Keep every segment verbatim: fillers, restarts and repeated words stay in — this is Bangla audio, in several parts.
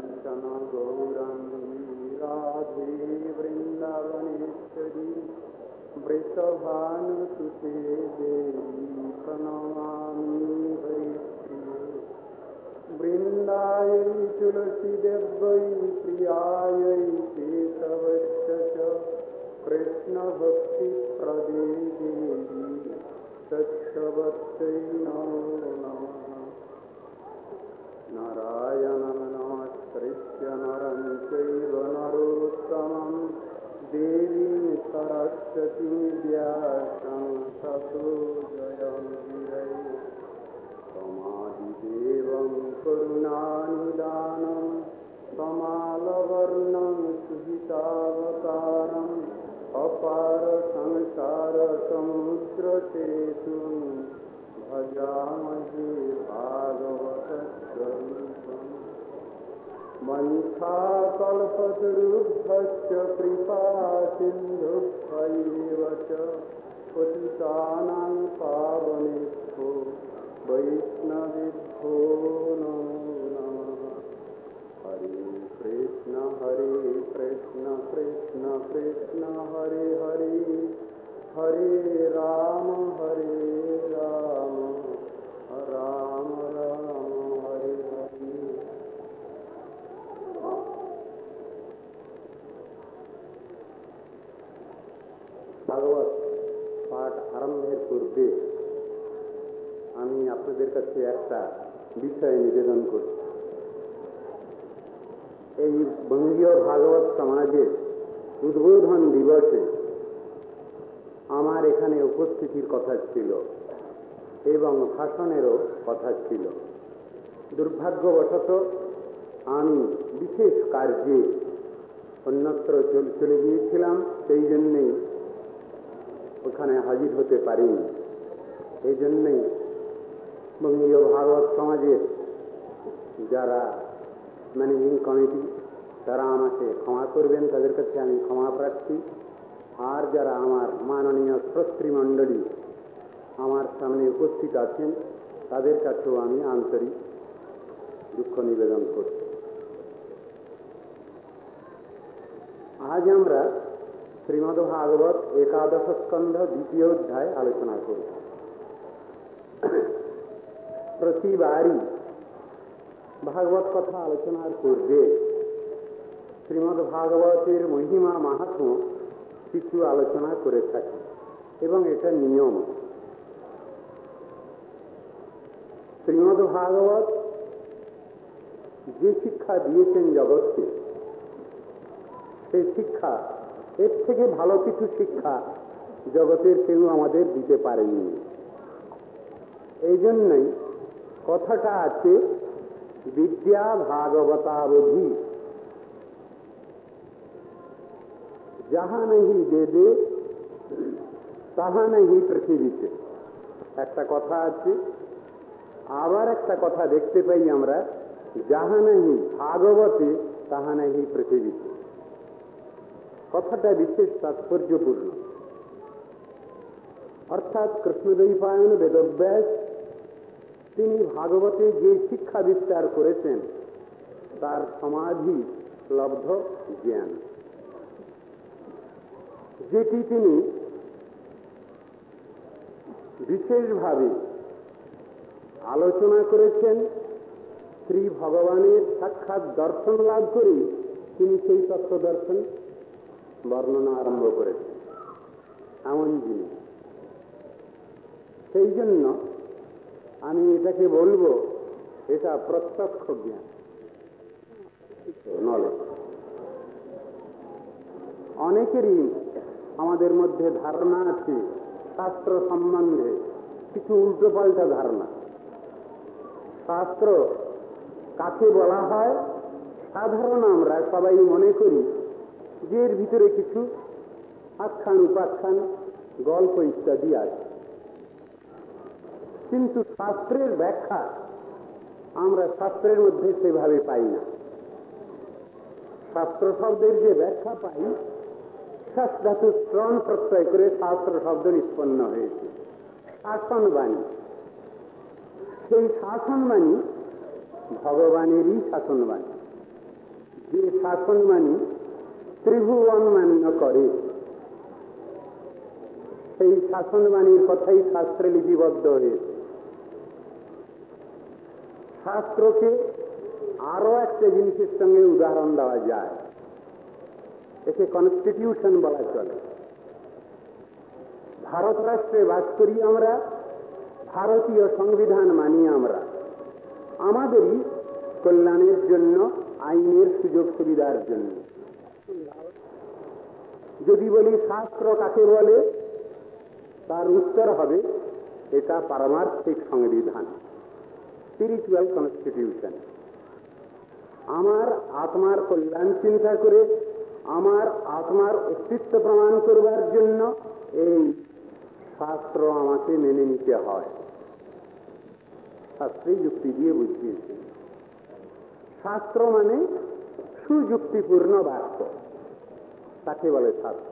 कांचन गौरांगी राधे वृंदावनेश्वरी वृषभानुसुते देवी प्रणमामि हरिप्रिये वृंदायै तुलसीदेव्यै प्रियायै केशवश्च च कृष्णभक्तिप्रदे देवी तत्सवत्यै नमो नमः। नारायणं नमस्कृत्य नरं चैव नरोत्तमं देवीं सरस्वतीं व्यासं ततो जयमुदीरये। समाधिदेवं करुणानिदानं कमालवर्णं सुहितावतारम् अपार संसारसमुद्रसेतुं भजामहे भागवतस्वरूपम्। वंशाकल्पतरुभ्यश्च कृपासिन्धुभ्यैव च पतितानां पावनेभ्यो वैष्णवेभ्यो नमो नमः। हरे कृष्ण हरे कृष्ण कृष्ण कृष्ण हरे हरे हरे राम हरे राम राम राम हरे हरे। ভাগবত পাঠ আরম্ভের পূর্বে আমি আপনাদের কাছে একটা বিষয় নিবেদন করছি। এই বঙ্গীয় ভাগবত সমাজের উদ্বোধন দিবসে আমার এখানে উপস্থিতির কথা ছিল এবং ভাষণেরও কথা ছিল। দুর্ভাগ্যবশত আমি বিশেষ কার্যে অন্যত্র চলে গিয়েছিলাম, সেই জন্যেই ওখানে হাজির হতে পারিনি। এই জন্যেই বঙ্গীয় ভাগবত সমাজের যারা ম্যানেজিং কমিটি তারা আমাকে ক্ষমা করবেন, তাদের কাছে আমি ক্ষমা প্রার্থী। আর যারা আমার মাননীয় শ্রোতৃমণ্ডলী আমার সামনে উপস্থিত আছেন তাদের কাছেও আমি আন্তরিক দুঃখ নিবেদন করছি। আজ আমরা শ্রীমদ্ভাগবত একাদশ স্কন্ধ দ্বিতীয় অধ্যায় আলোচনা করব। প্রতিবারই ভাগবত কথা আলোচনার পূর্বে শ্রীমদ্ ভাগবতের মহিমা মাহাত্ম্য কিছু আলোচনা করে থাকি এবং এটা নিয়ম। শ্রীমদ্ ভাগবত যে শিক্ষা দিয়েছেন জগৎকে, সেই শিক্ষা এর থেকে ভালো কিছু শিক্ষা জগতের কেউ আমাদের দিতে পারেনি। এই জন্যই কথাটা আছে বিদ্যা ভাগবতাবধি যাহা নেই বেদে তাহা নেই পৃথিবীতে। একটা কথা আছে, আবার একটা কথা দেখতে পাই আমরা, যাহা নেই ভাগবতে তাহা নেই পৃথিবীতে। কথাটা বিশেষ তাৎপর্যপূর্ণ। অর্থাৎ কৃষ্ণদ্বৈপায়ন বেদব্যাস তিনি ভাগবতে যে শিক্ষা বিস্তার করেছেন তার সমাধি লব্ধ জ্ঞান, যেটি তিনি বিশেষভাবে আলোচনা করেছেন। শ্রী ভগবানের সাক্ষাৎ দর্শন লাভ করেই তিনি সেই তত্ত্ব দর্শন বর্ণনা আরম্ভ করেছেন, এমন জিনিস। সেই জন্য আমি এটাকে বলবো এটা প্রত্যক্ষ জ্ঞান, নলেজ। অনেকেরই আমাদের মধ্যে ধারণা আছে শাস্ত্র সম্বন্ধে কিছু উল্টো পাল্টা ধারণা। শাস্ত্র কাকে বলা হয়, সাধারণ আমরা সবাই মনে করি যে এর ভিতরে কিছু আখ্যান উপাখ্যান গল্প ইত্যাদি আছে, কিন্তু শাস্ত্রের ব্যাখ্যা আমরা শাস্ত্রের মধ্যে সেভাবে পাই না। শাস্ত্র শব্দের যে ব্যাখ্যা পাই, শাস ধাতু শ্রণ প্রত্যয় করে শাস্ত্র শব্দ নিষ্পন্ন হয়েছে। শাসনবাণী, সেই শাসনবাণী ভগবানেরই শাসনবাণী। যে শাসন মানি ত্রিভুবন মান্য করে, সেই শাসন বাণীর কথাই শাস্ত্রে লিপিবদ্ধ হয়েছে। শাস্ত্রকে আরো একটা জিনিসের সঙ্গে উদাহরণ দেওয়া যায়, একে কনস্টিটিউশন বলা চলে। ভারত রাষ্ট্রে বাস করি আমরা, ভারতীয় সংবিধান মানি আমরা, আমাদেরই কল্যাণের জন্য, আইনের সুযোগ সুবিধার জন্য। যদি বলি শাস্ত্র কাকে বলে, তার উত্তর হবে এটা পারমার্থিক সংবিধান, স্পিরিচুয়াল কনস্টিটিউশন। আমার আত্মার কল্যাণ চিন্তা করে, আমার আত্মার অস্তিত্ব প্রমাণ করবার জন্য এই শাস্ত্র আমাকে মেনে নিতে হয়। শাস্ত্রেই যুক্তি দিয়ে বুঝিয়েছে। শাস্ত্র মানে সুযুক্তিপূর্ণ বাক্য, তাকে বলে শাস্ত্র।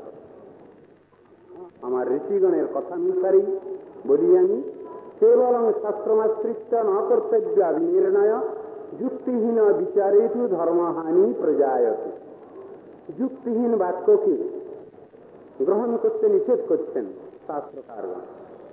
আমার ঋষিগণের কথা অনুসারেই বলি আমি, কেবলং শাস্ত্রমাশ্রিত্য ন কর্তব্য নির্ণয় যুক্তিহীন বিচারেতু ধর্মহানি প্রজায়তে। যুক্তিহীন বাক্যকে গ্রহণ করতে নিষেধ করছেন শাস্ত্রকারগণ।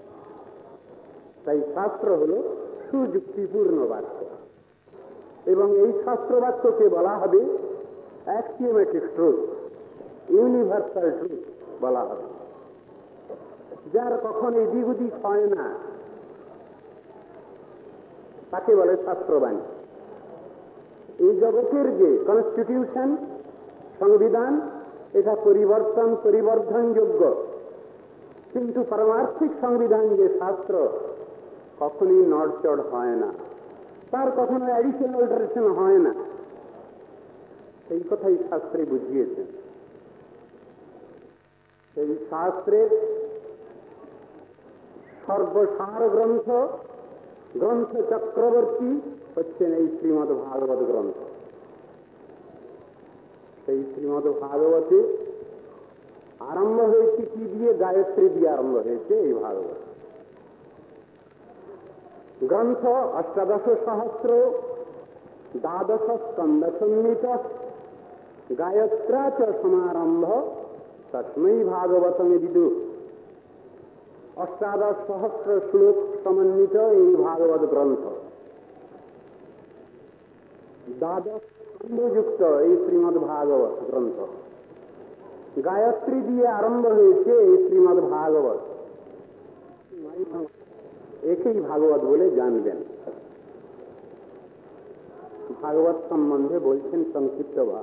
তাই শাস্ত্র হল সুযুক্তিপূর্ণ বাক্য, এবং এই শাস্ত্র বাক্যকে বলা হবে অ্যাক্সিওমেটিক ট্রুথ, ইউনিভার্সাল ট্রুথ বলা হবে, যার কখন এদিক ওদিক হয় না, তাকে বলে শাস্ত্রবাণী। এই জগতের যে কনস্টিটিউশন, সংবিধান, এটা পরিবর্তন পরিবর্ধনযোগ্য, কিন্তু পারমার্থিক সংবিধান যে শাস্ত্র কখনই নড়চড় হয় না, তার কখনো অ্যাডিশনাল অল্টারেশন হয় না। এই কথাই শাস্ত্রে বুঝিয়েছেন। এই শাস্ত্রের সর্বসার গ্রন্থ, গ্রন্থ চক্রবর্তী হচ্ছেন এই শ্রীমদ্ ভাগবত গ্রন্থ। সেই শ্রীমদ্ ভাগবতে আরম্ভ হয়েছে কি দিয়ে? গায়ত্রী দিয়ে আরম্ভ হয়েছে এই ভাগবত গ্রন্থ। অষ্টাদশ সহস্র দ্বাদশ স্কন্ধ সংহিত গায়ত্রা চ সমারম্ভ তস্मै ভাগবতং বিদুঃ। অষ্টাদশ সহস্র শ্লোক সমন্বিত এই ভাগবত গ্রন্থ, দ্বাদশ স্কন্ধযুক্ত এই শ্রীমদ্ ভাগবত গ্রন্থ। গায়ত্রী দিয়ে আরম্ভ হয়েছে এই শ্রীমদ্ ভাগবত। একেই ভাগবত বলে জানবেন। ভাগবত সম্বন্ধে বলছেন সংক্ষিপ্ত ভাব।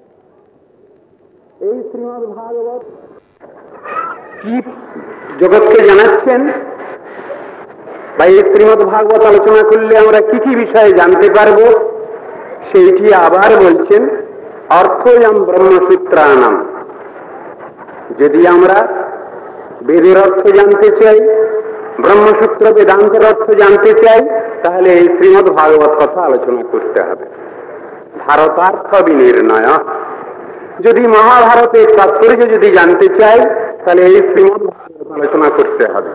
এই শ্রীমদ্ ভাগবত কি জগৎকে জানাচ্ছেন, বা এই শ্রীমদ্ ভাগবত আলোচনা করলে আমরা কি কি বিষয়ে জানতে পারব, সেইটি আবার বলছেন অর্থয়ম ব্রহ্মসূত্রাণাম। যদি আমরা বেদের অর্থ জানতে চাই, ব্রহ্মসূত্র বেদান্তের অর্থ জানতে চাই, তাহলে এই শ্রীমদ্ ভাগবত কথা আলোচনা করতে হবে। ভারতার্থ বিনির্ণয়। যদি মহাভারতের তাৎপর্য যদি জানতে চাই, তাহলে এই শ্রীমদ্ ভাগবত আলোচনা করতে হবে।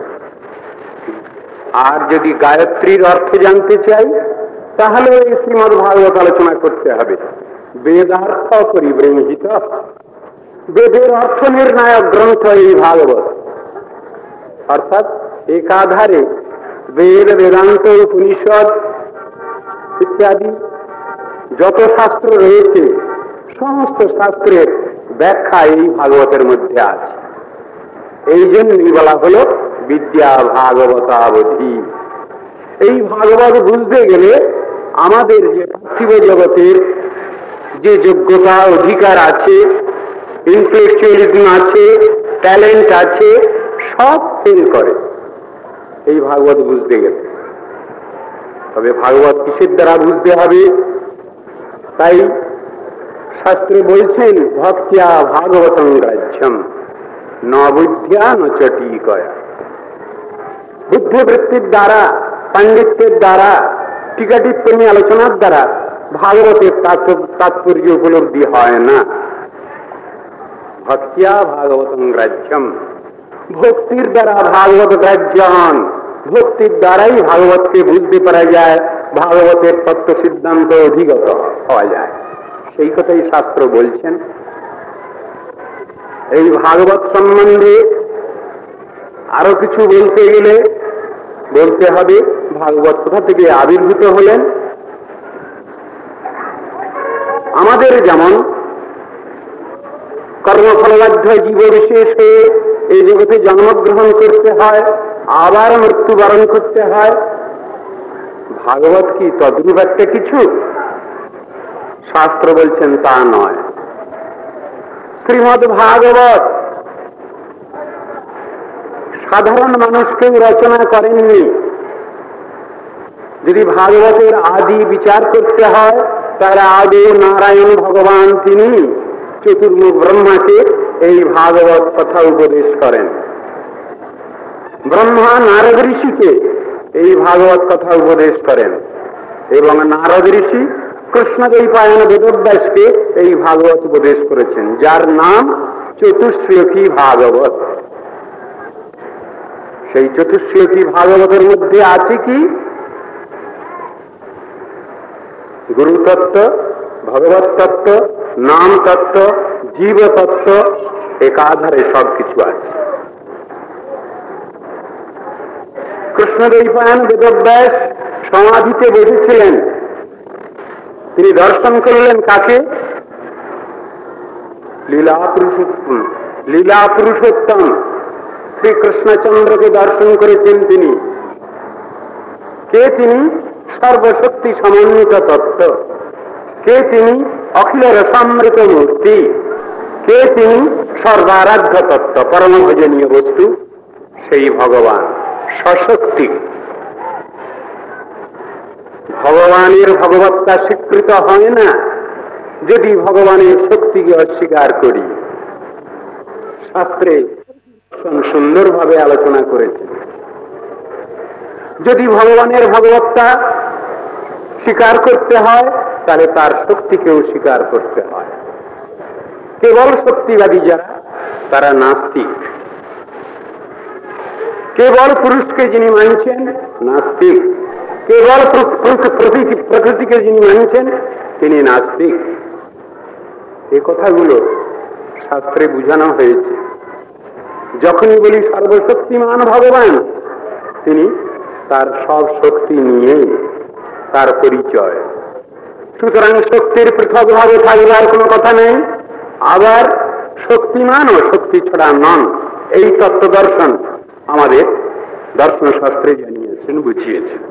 আর যদি গায়ত্রীর অর্থ জানতে চাই, তাহলে এই শ্রীমদ্ ভাগবত আলোচনা করতে হবে। বেদার্থ পরিবৃঞ্জিত, বেদের অর্থ নির্ণায়ক গ্রন্থ এই ভাগবত। অর্থাৎ একাধারে বেদ, বেদান্ত, উপনিষদ ইত্যাদি যত শাস্ত্র রয়েছে, সমস্ত শাস্ত্রের ব্যাখ্যা এই ভাগবতের মধ্যে আছে। এই জন্যই বলা হল বিদ্যা ভাগবতাবধি। এই ভাগবত বুঝতে গেলে আমাদের যে পার্থিব জগতের যে যোগ্যতা অধিকার আছে, ইন্টেলেকচুয়ালিজম আছে, ট্যালেন্ট আছে, সব ফেল করে এই ভাগবত বুঝতে গেলে। তবে ভাগবত কিসের দ্বারা বুঝতে হবে? তাই শাস্ত্রে বলছেন ভক্তিয়া ভাগবতং গ্রাহ্যম ন বুদ্ধ্যা ন চ টিকয়া। বুদ্ধিবৃত্তির দ্বারা, পাণ্ডিত্যের দ্বারা, টিকা টিপ্পণী আলোচনার দ্বারা ভাগবতের তাৎপর্য উপলব্ধি হয় না। ভক্তিয়া ভাগবতং গ্রাহ্যম, ভক্তির দ্বারা ভাগবত গ্রাহ্য হন। ভক্তির দ্বারাই ভাগবতকে বুঝতে পারা যায়, ভাগবতের তত্ত্ব সিদ্ধান্ত অধিগত হওয়া যায়। সেই কথাই শাস্ত্র বলছেন। এই ভাগবত সম্বন্ধে আরো কিছু বলতে গেলে বলতে হবে ভাগবত কোথা থেকে আবির্ভূত হলেন। আমাদের যেমন কর্মফলবাধ্য জীব বিশেষ হয়ে এই জগতে জন্মগ্রহণ করতে হয়, আবার মৃত্যুবরণ করতে হয়, ভাগবত কি তদ্রূপ একটা কিছু? শাস্ত্র বলছেন তা নয়। শ্রীমদ্ ভাগবত সাধারণ মানুষকেও রচনা করেননি। যদি ভাগবতের আদি বিচার করতে হয় তাহলে আদি নারায়ণ ভগবান তিনি চতুর্মুখ ব্রহ্মাকে এই ভাগবত কথা উপদেশ করেন। ব্রহ্মা নারদ ঋষিকে এই ভাগবত কথা উপদেশ করেন এবং নারদ ঋষি কৃষ্ণদ্বৈপায়ন বেদব্যাসকে এই ভাগবত উপদেশ করেছেন, যার নাম চতুশ্লোকী ভাগবত। সেই চতুশ্লোকী ভাগবতের মধ্যে আছে কি? গুরু তত্ত্ব, ভগবত তত্ত্ব, নাম তত্ত্ব, জীব তত্ত্ব, একাধারে সবকিছু আছে। কৃষ্ণদ্বৈপায়ন বেদব্যাস সমাধিতে বসেছিলেন, তিনি দর্শন করলেন কাকে? লীলা পুরুষোত্তম লীলা পুরুষোত্তম শ্রীকৃষ্ণচন্দ্রকে দর্শন করেছেন তিনি। কে তিনি? সর্বশক্তি সমন্বিত তত্ত্ব। কে তিনি? অখিল রসামৃত মূর্তি। কে তিনি? সর্বারাধ্য তত্ত্ব, পরম ভজনীয় বস্তু, সেই ভগবান সশক্তি। ভগবানের ভগবত্তা স্বীকৃত হয় না যদি ভগবানের শক্তিকে অস্বীকার করি। শাস্ত্রে সুন্দরভাবে আলোচনা করেছে, যদি ভগবানের ভগবত্তা স্বীকার করতে হয় তাহলে তার শক্তিকেও স্বীকার করতে হয়। কেবল শক্তিবাদী যারা, তারা নাস্তিক। কেবল পুরুষকে যিনি মানছেন নাস্তিক, কেবল প্রকৃতিকে যিনি মানছেন তিনি নাস্তিক। এ কথাগুলো শাস্ত্রে বুঝানো হয়েছে। যখনই বলি সর্বশক্তিমান ভগবান, তিনি তার সব শক্তি নিয়েই তার পরিচয়। সুতরাং শক্তির পৃথকভাবে থাকবার কোনো কথা নেই। আবার শক্তিমান ও শক্তি ছড়া নন, এই তত্ত্ব দর্শন আমাদের দর্শন শাস্ত্রে জানিয়েছেন, বুঝিয়েছেন।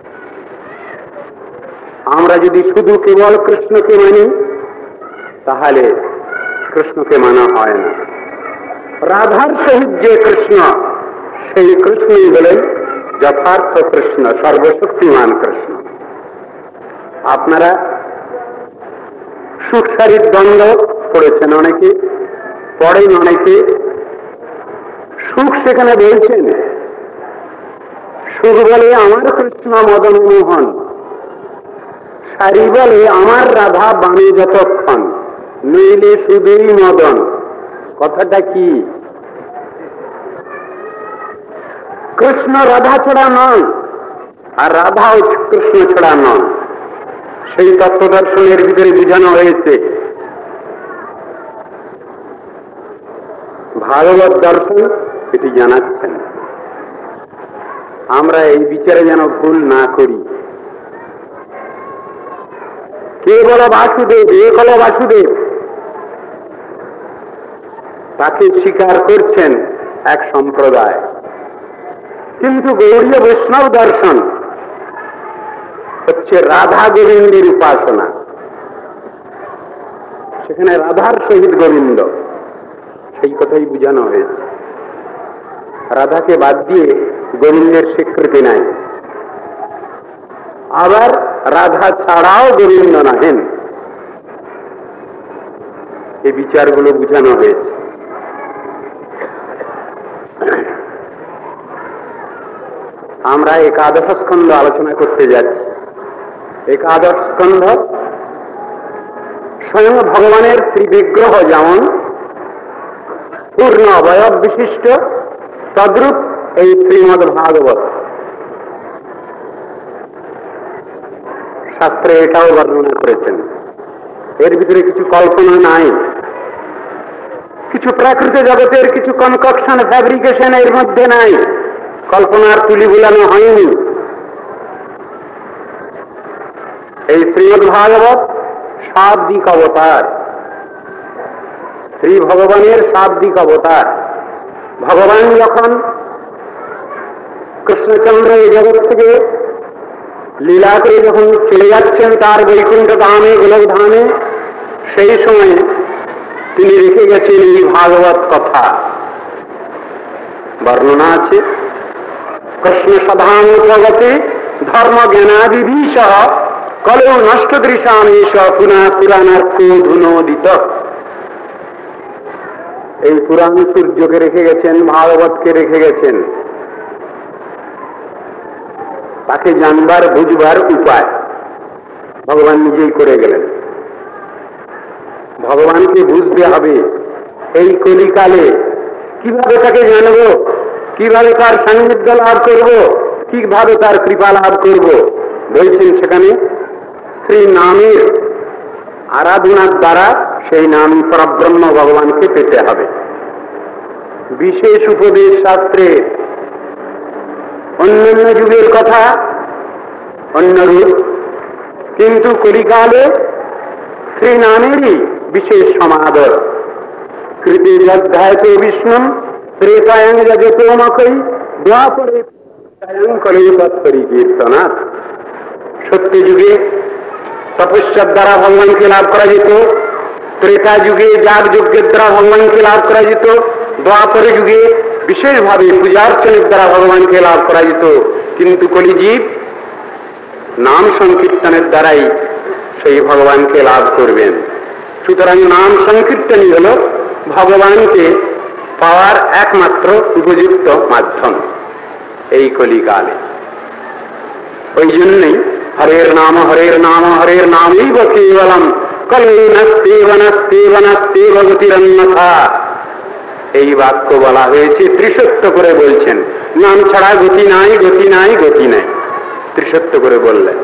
আমরা যদি শুধু কেবল কৃষ্ণকে মানি তাহলে কৃষ্ণকে মানা হয় না। রাধার সহিত যে কৃষ্ণ, সেই কৃষ্ণই হলেন যথার্থ কৃষ্ণ, সর্বশক্তিমান কৃষ্ণ। আপনারা সুখ শারীর দ্বন্দ্ব পড়েছেন, অনেকে পড়েন, অনেকে। সুখ সেখানে বলছেন, সুখ বলে আমার কৃষ্ণ মদন মোহন, সারি বলে আমার রাধা বাণী যতক্ষণ, নইলে শুধুই মদন। কথাটা কি? কৃষ্ণ রাধা ছড়া নন, আর রাধাও কৃষ্ণ ছড়া নন। সেই তত্ত্ব দর্শনের ভিতরে বোঝানো হয়েছে। ভাগবত দর্শন এটি জানাচ্ছেন। আমরা এই বিচারে যেন ভুল না করি। কে বল বাসুদেব, একল বাসুদেব, তাকে স্বীকার করছেন এক সম্প্রদায়, কিন্তু গৌড়ীয় বৈষ্ণব দর্শন হচ্ছে রাধা গোবিন্দের উপাসনা। সেখানে রাধার সহিত গোবিন্দ, সেই কথাই বোঝানো হয়েছে। রাধাকে বাদ দিয়ে গোবিন্দের স্বীকৃতি নাই। আবার রাধা ছাড়াও গোবিন্দ নাহেন, এই বিচারগুলো বোঝানো হয়েছে। আমরা একাদশ স্কন্ধ আলোচনা করতে যাচ্ছি। একাদশ স্কন্ধ স্বয়ং ভগবানের ত্রিবিগ্রহ যেমন পূর্ণ অবয়ব বিশিষ্ট, তদ্রূপ এই শ্রীমদ্ ভাগবত। শাস্ত্রে এটাও বর্ণনা করেছেন। এর ভিতরে কিছু কল্পনা নাই, কিছু প্রাকৃত জগতের কিছু কনকশন ফ্যাব্রিকেশন এর মধ্যে নাই, কল্পনার তুলি বুলানো হয়নি। এই শ্রীমদ্ ভাগবত শাব্দিক অবতার, শ্রী ভগবানের শাব্দিক অবতার। ভগবান যখন কৃষ্ণচন্দ্র এই জগৎ থেকে লীলা করে যখন চলে যাচ্ছেন তার বৈকুণ্ঠ ধামে, গোলক ধামে, সেই সময়ে তিনি রেখে গেছেন এই ভাগবত কথা। বর্ণনা আছে, কৃষ্ণ সধানুপগতে ধর্ম জ্ঞানাদিভি সহ কলেও নষ্ট দৃশামেশ পুনা পুরাণার্থ ধুনোদিত। এই পুরাণ সূর্যকে রেখে গেছেন, ভাগবতকে রেখে গেছেন, তাকে জানবার বুঝবার উপায় ভগবান নিজেই করে গেলেন। ভগবানকে বুঝতে হবে এই কলিকালে, কিভাবে তাকে জানব, কিভাবে তার সান্নিধ্য লাভ করব, কিভাবে তার কৃপা লাভ করব। বলছেন সেখানে শ্রী নামের আরাধনার দ্বারা সেই নাম পরব্রহ্ম ভগবানকে পেতে হবে। বিশেষ উপদেশ শাস্ত্রে অন্যান্য যুগের কথা অন্যরূপ, কিন্তু কলিকালে শ্রী নামেরই বিশেষ সমাদর। কৃতি অধ্যায়ত বিষ্ণু ত্রেতায়ং যজতোমকৈ দ্বাপরে কলিপত্তরি কীর্তনাথ। সত্য যুগে তপস্যার দ্বারা ভগবানকে লাভ করা যেত, ত্রেতা যুগে যাগ যজ্ঞের দ্বারা ভগবানকে লাভ করা যেত, দ্বাপরে যুগে বিশেষভাবে পূজার্চনের দ্বারা ভগবানকে লাভ করা যেত। কিন্তু কলিজীব নাম সংকীর্তনের দ্বারাই সেই ভগবানকে লাভ করবেন। সুতরাং নাম সংকীর্তনই হল ভগবানকে পাওয়ার একমাত্র উপযুক্ত মাধ্যম এই কলিকালে। ওই জন্যই হরের নাম হরের নাম হরের নামৈব কেবলম কলে নস্তেব নস্তেব নস্তেব গতিরন্যথা। এই বাক্য বলা হয়েছে, ত্রিসত্য করে বলছেন, নাম ছাড়া গতি নাই, গতি নাই, গতি নাই, ত্রিসত্য করে বললেন।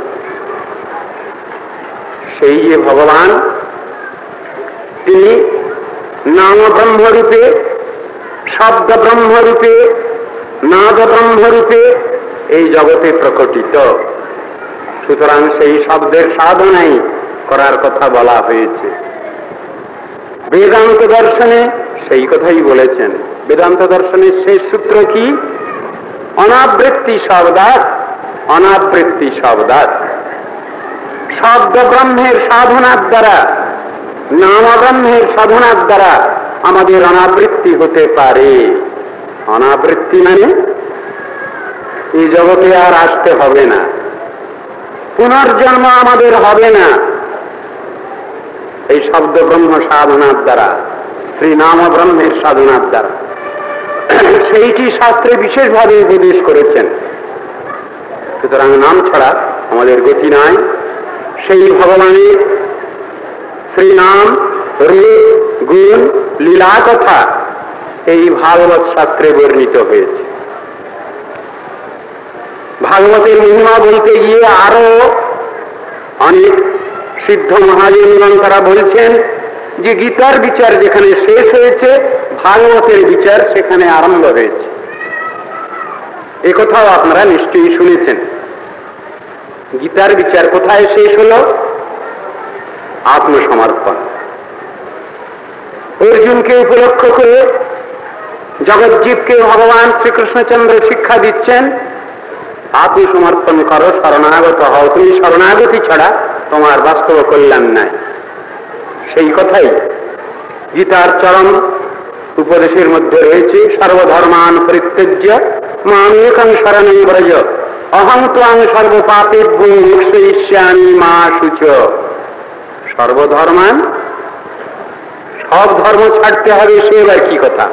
সেই যে ভগবান, তিনি নাম ব্রহ্মরূপে, শব্দ ব্রহ্মরূপে, নাদ ব্রহ্মরূপে এই জগতে প্রকটিত। সুতরাং সেই শব্দের সাধনাই করার কথা বলা হয়েছে। বেদান্ত দর্শনে সেই কথাই বলেছেন। বেদান্ত দর্শনের শেষ সূত্র কি? অনাবৃত্তি শব্দাৎ, অনাবৃত্তি শব্দাৎ। শব্দ ব্রহ্মের সাধনার দ্বারা, নাম ব্রহ্মের সাধনার দ্বারা আমাদের অনাবৃত্তি হতে পারে। অনাবৃত্তি মানে এই জগতে আর আসতে হবে না, পুনর্জন্ম আমাদের হবে না। এই শব্দ ব্রহ্ম সাধনার দ্বারা, শ্রী নাম ব্রহ্মের সাধনার দ্বারা, সেইটি শাস্ত্রে বিশেষভাবে উপদেশ করেছেন। সুতরাং নাম ছাড়া আমাদের গতি নাই। সেই ভগবানের শ্রী নাম, রূপ, গুণ, লীলা কথা এই ভাগবত শাস্ত্রে বর্ণিত হয়েছে। ভাগবতের মহিমা বলতে গিয়ে আরো অনেক সিদ্ধ মহাজনগণ তারা বলছেন যে গীতার বিচার যেখানে শেষ হয়েছে, ভাগবতের বিচার সেখানে আরম্ভ হয়েছে। একথাও আপনারা নিশ্চয়ই শুনেছেন। গীতার বিচার কোথায় শেষ হল? আত্মসমর্পণ। অর্জুনকে উপলক্ষ করে জগজ্জীবকে ভগবান শ্রীকৃষ্ণচন্দ্র শিক্ষা দিচ্ছেন, আত্মসমর্পণ করো, শরণাগত হও। তুমি শরণাগতি ছাড়া তোমার বাস্তব কল্যাণ নাই। সেই কথাই গীতার চরম উপদেশের মধ্যে রয়েছে, সর্বধর্মান পরিত্যজ্য মামেকং শরণং ব্রজ অহং ত্বাং সর্বপাপেভ্যো মোক্ষয়িষ্যামি মা শুচ। সর্বধর্মান, সব ধর্ম ছাড়তে হবে, সে এবার কি কথা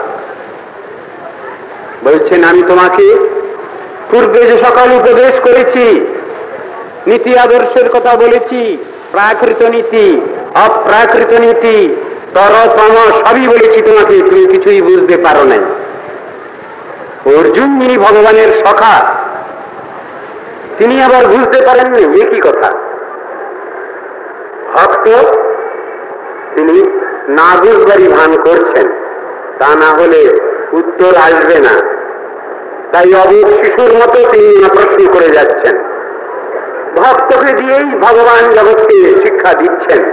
বলছেন? আমি তোমাকে পূর্বে যে সকল উপদেশ করেছি, নীতি আদর্শের কথা বলেছি, প্রাকৃত নীতি, অপ্রাকৃত নীতি, তরতম সবই বলেছি তোমাকে, তুমি কিছুই বুঝতে পারো নাই। অর্জুন যিনি ভগবানের সখা, তিনি আবার বুঝতে পারেননি। এ কি কথা? ভক্ত তিনি না বুঝবারই ভান করছেন, তা না হলে উত্তর আসবে না। তাই অবুঝ শিশুর মতো তিনি প্রশ্ন করে যাচ্ছেন। ভক্তকে দিয়েই ভগবান জগৎকে শিক্ষা দিচ্ছেন,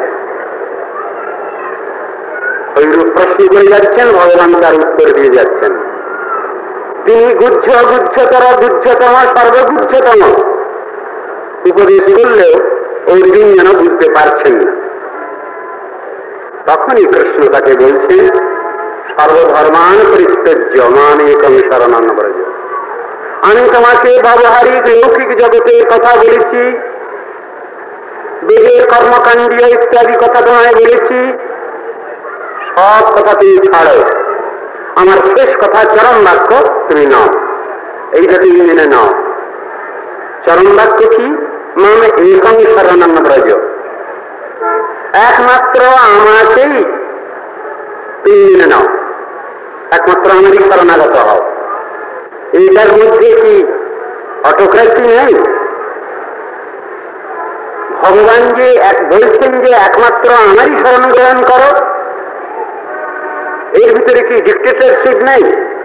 ওইরূপ প্রশ্ন করে যাচ্ছেন, ভগবান তার উত্তর দিয়ে যাচ্ছেন। তিনি গুহ্য গুহ্যতর গুহ্যতম সর্বগুহ্যতম উপদেশ করলেও অর্জুন যেন বুঝতে পারছেন না। তখনই কৃষ্ণ তাকে বলছেন, সর্বধর্মান পরিত্যজ্য মাম একং শরণং ব্রজ। আমি তোমাকে ব্যবহারিক লৌকিক জগতের কথা বলেছি, বেদের কর্মকাণ্ডীয় ইত্যাদি কথা তোমায় বলেছি, সব কথা তুমি ছাড়ো, আমার শেষ কথা চরম বাক্য তুমি নাও, এইটা তুমি মেনে নাও। চরম বাক্য কি? মাম একং শরণং ব্রজ, একমাত্র আমাকেই তুমি মেনে নাও, একমাত্র আমারই শরণাগত হও। এইটার মধ্যে কি অটোক্রেসি নেই? ভগবান যে এক বলছেন যে একমাত্র আমারই শরণ গ্রহণ করো, এর ভিতরে কি ডিক্টেটরশিপ নেই?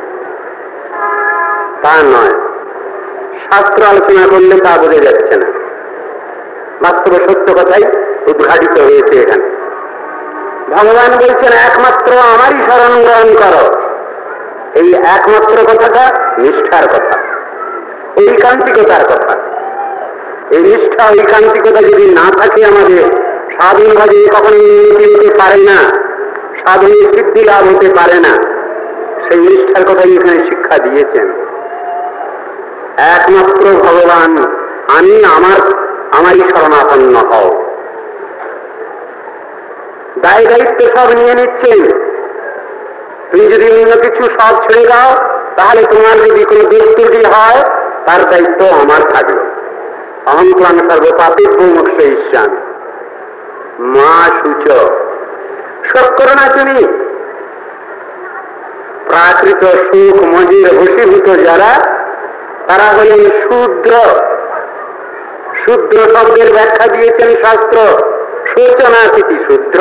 তা নয়। শাস্ত্র আলোচনা করলে তা বোঝা যাচ্ছে না, বাস্তব সত্য কথাই উদ্ঘাটিত হয়েছে এখানে। ভগবান বলছেন একমাত্র আমারই শরণ গ্রহণ করো। এই একমাত্র কথাটা নিষ্ঠার কথা, ঐকান্তিকতার কথা। এই নিষ্ঠা ঐকান্তিকতা যদি না থাকে আমাদের, সাধন ভাবে কখনো উন্নতি হতে পারে না, সাধনের সিদ্ধি লাভ হতে পারে না। সেই নিষ্ঠার কথাই এখানে শিক্ষা দিয়েছেন। একমাত্র ভগবান, আমি আমার আমারই শরণাপন্ন হও। দায় দায়িত্ব সব নিয়ে নিচ্ছেন। তুমি যদি অন্য কিছু সব ছেড়ে দাও, তাহলে তোমার যদি কোনো দুষ্কৃতি হয় তার দায়িত্ব আমার থাকবে। অহং প্রাণ সর্বপাপেভ্য মোক্ষ ইষ্যামি মা সূচ। শোক করো না তুমি। প্রাকৃত সুখ মজির বশীভূত যারা, তারা হলেন শূদ্র। শূদ্র শব্দের ব্যাখ্যা দিয়েছেন শাস্ত্র, শোচনাতিথি শূদ্র।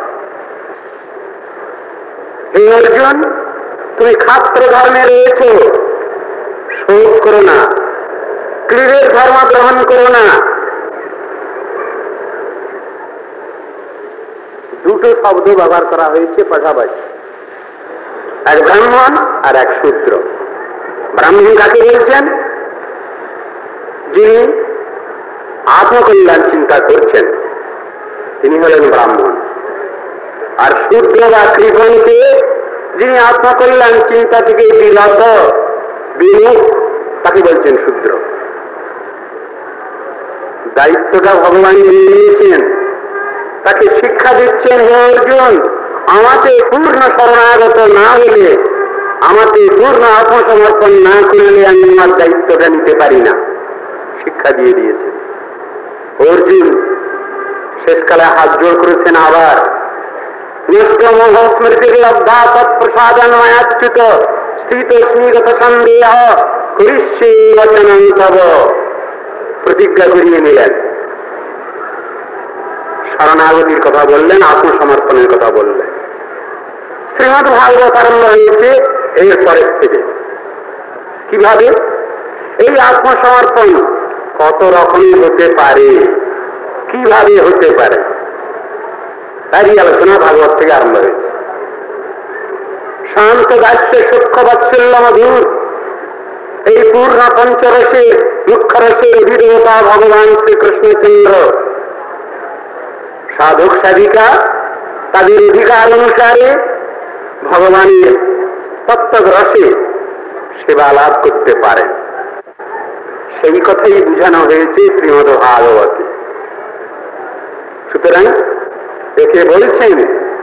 হে অর্জুন, তুমি ক্ষাত্র ধর্মে রয়েছ, শোক করো না, ক্রীড়ের ধর্ম গ্রহণ করো না। দুটো শব্দ ব্যবহার করা হয়েছে পাশাপাশি, এক ব্রাহ্মণ আর এক শূদ্র। ব্রাহ্মণ কাকে বলছেন? যিনি আত্মকল্যাণ চিন্তা করছেন, তিনি হলেন ব্রাহ্মণ। আর শূদ্র বা কৃপণকে, যিনি আত্মকল্যাণ চিন্তা থেকে বিরত বিমুখ, তাকে বলছেন শূদ্র। দায়িত্বটা ভগবান নিয়েছেন, তাকে শিক্ষা দিচ্ছেন, হে অর্জুন, আমাকে পূর্ণ শরণাগত না হলে, আমাকে পূর্ণ আত্মসমর্পণ না করলে আমি আমার দায়িত্বটা নিতে পারি না। শিক্ষা দিয়ে দিয়েছেন। অর্জুন শেষকালে হাত জোড় করেছেন আবার, নিষ্কমোহ স্মৃতির লব্ধা তৎপ্রসাদন মায়াচ্যুত স্থিত স্মিগত সন্দেহ করিষ্যে বচনং তব। প্রতিজ্ঞা করিয়ে নিলেন, শরণাগতির কথা বললেন, আত্মসমর্পণের কথা বললেন। শ্রীমদ্ ভাগবত আরম্ভ হয়েছে এর পরের থেকে। কিভাবে এই আত্মসমর্পণ কত রকমের হতে পারে, কিভাবে হতে পারে, তারই আলোচনা ভাগবত থেকে আরম্ভ হয়েছে। শান্ত দাস্য সূক্ষ্ম বাৎসল্য মধুর, এই পূর্ণ পঞ্চরসের মুখ্য রসের অধিদেবতা ভগবান শ্রীকৃষ্ণচন্দ্র, সাধক সাধিকা তাদের অধিকার অনুসারে ভগবানের তত্ত্ব রসে সেবা লাভ করতে পারেন। সেই কথাই বুঝানো হয়েছে শ্রীমদ্ ভাগবতে। সুতরাং একে বলছেন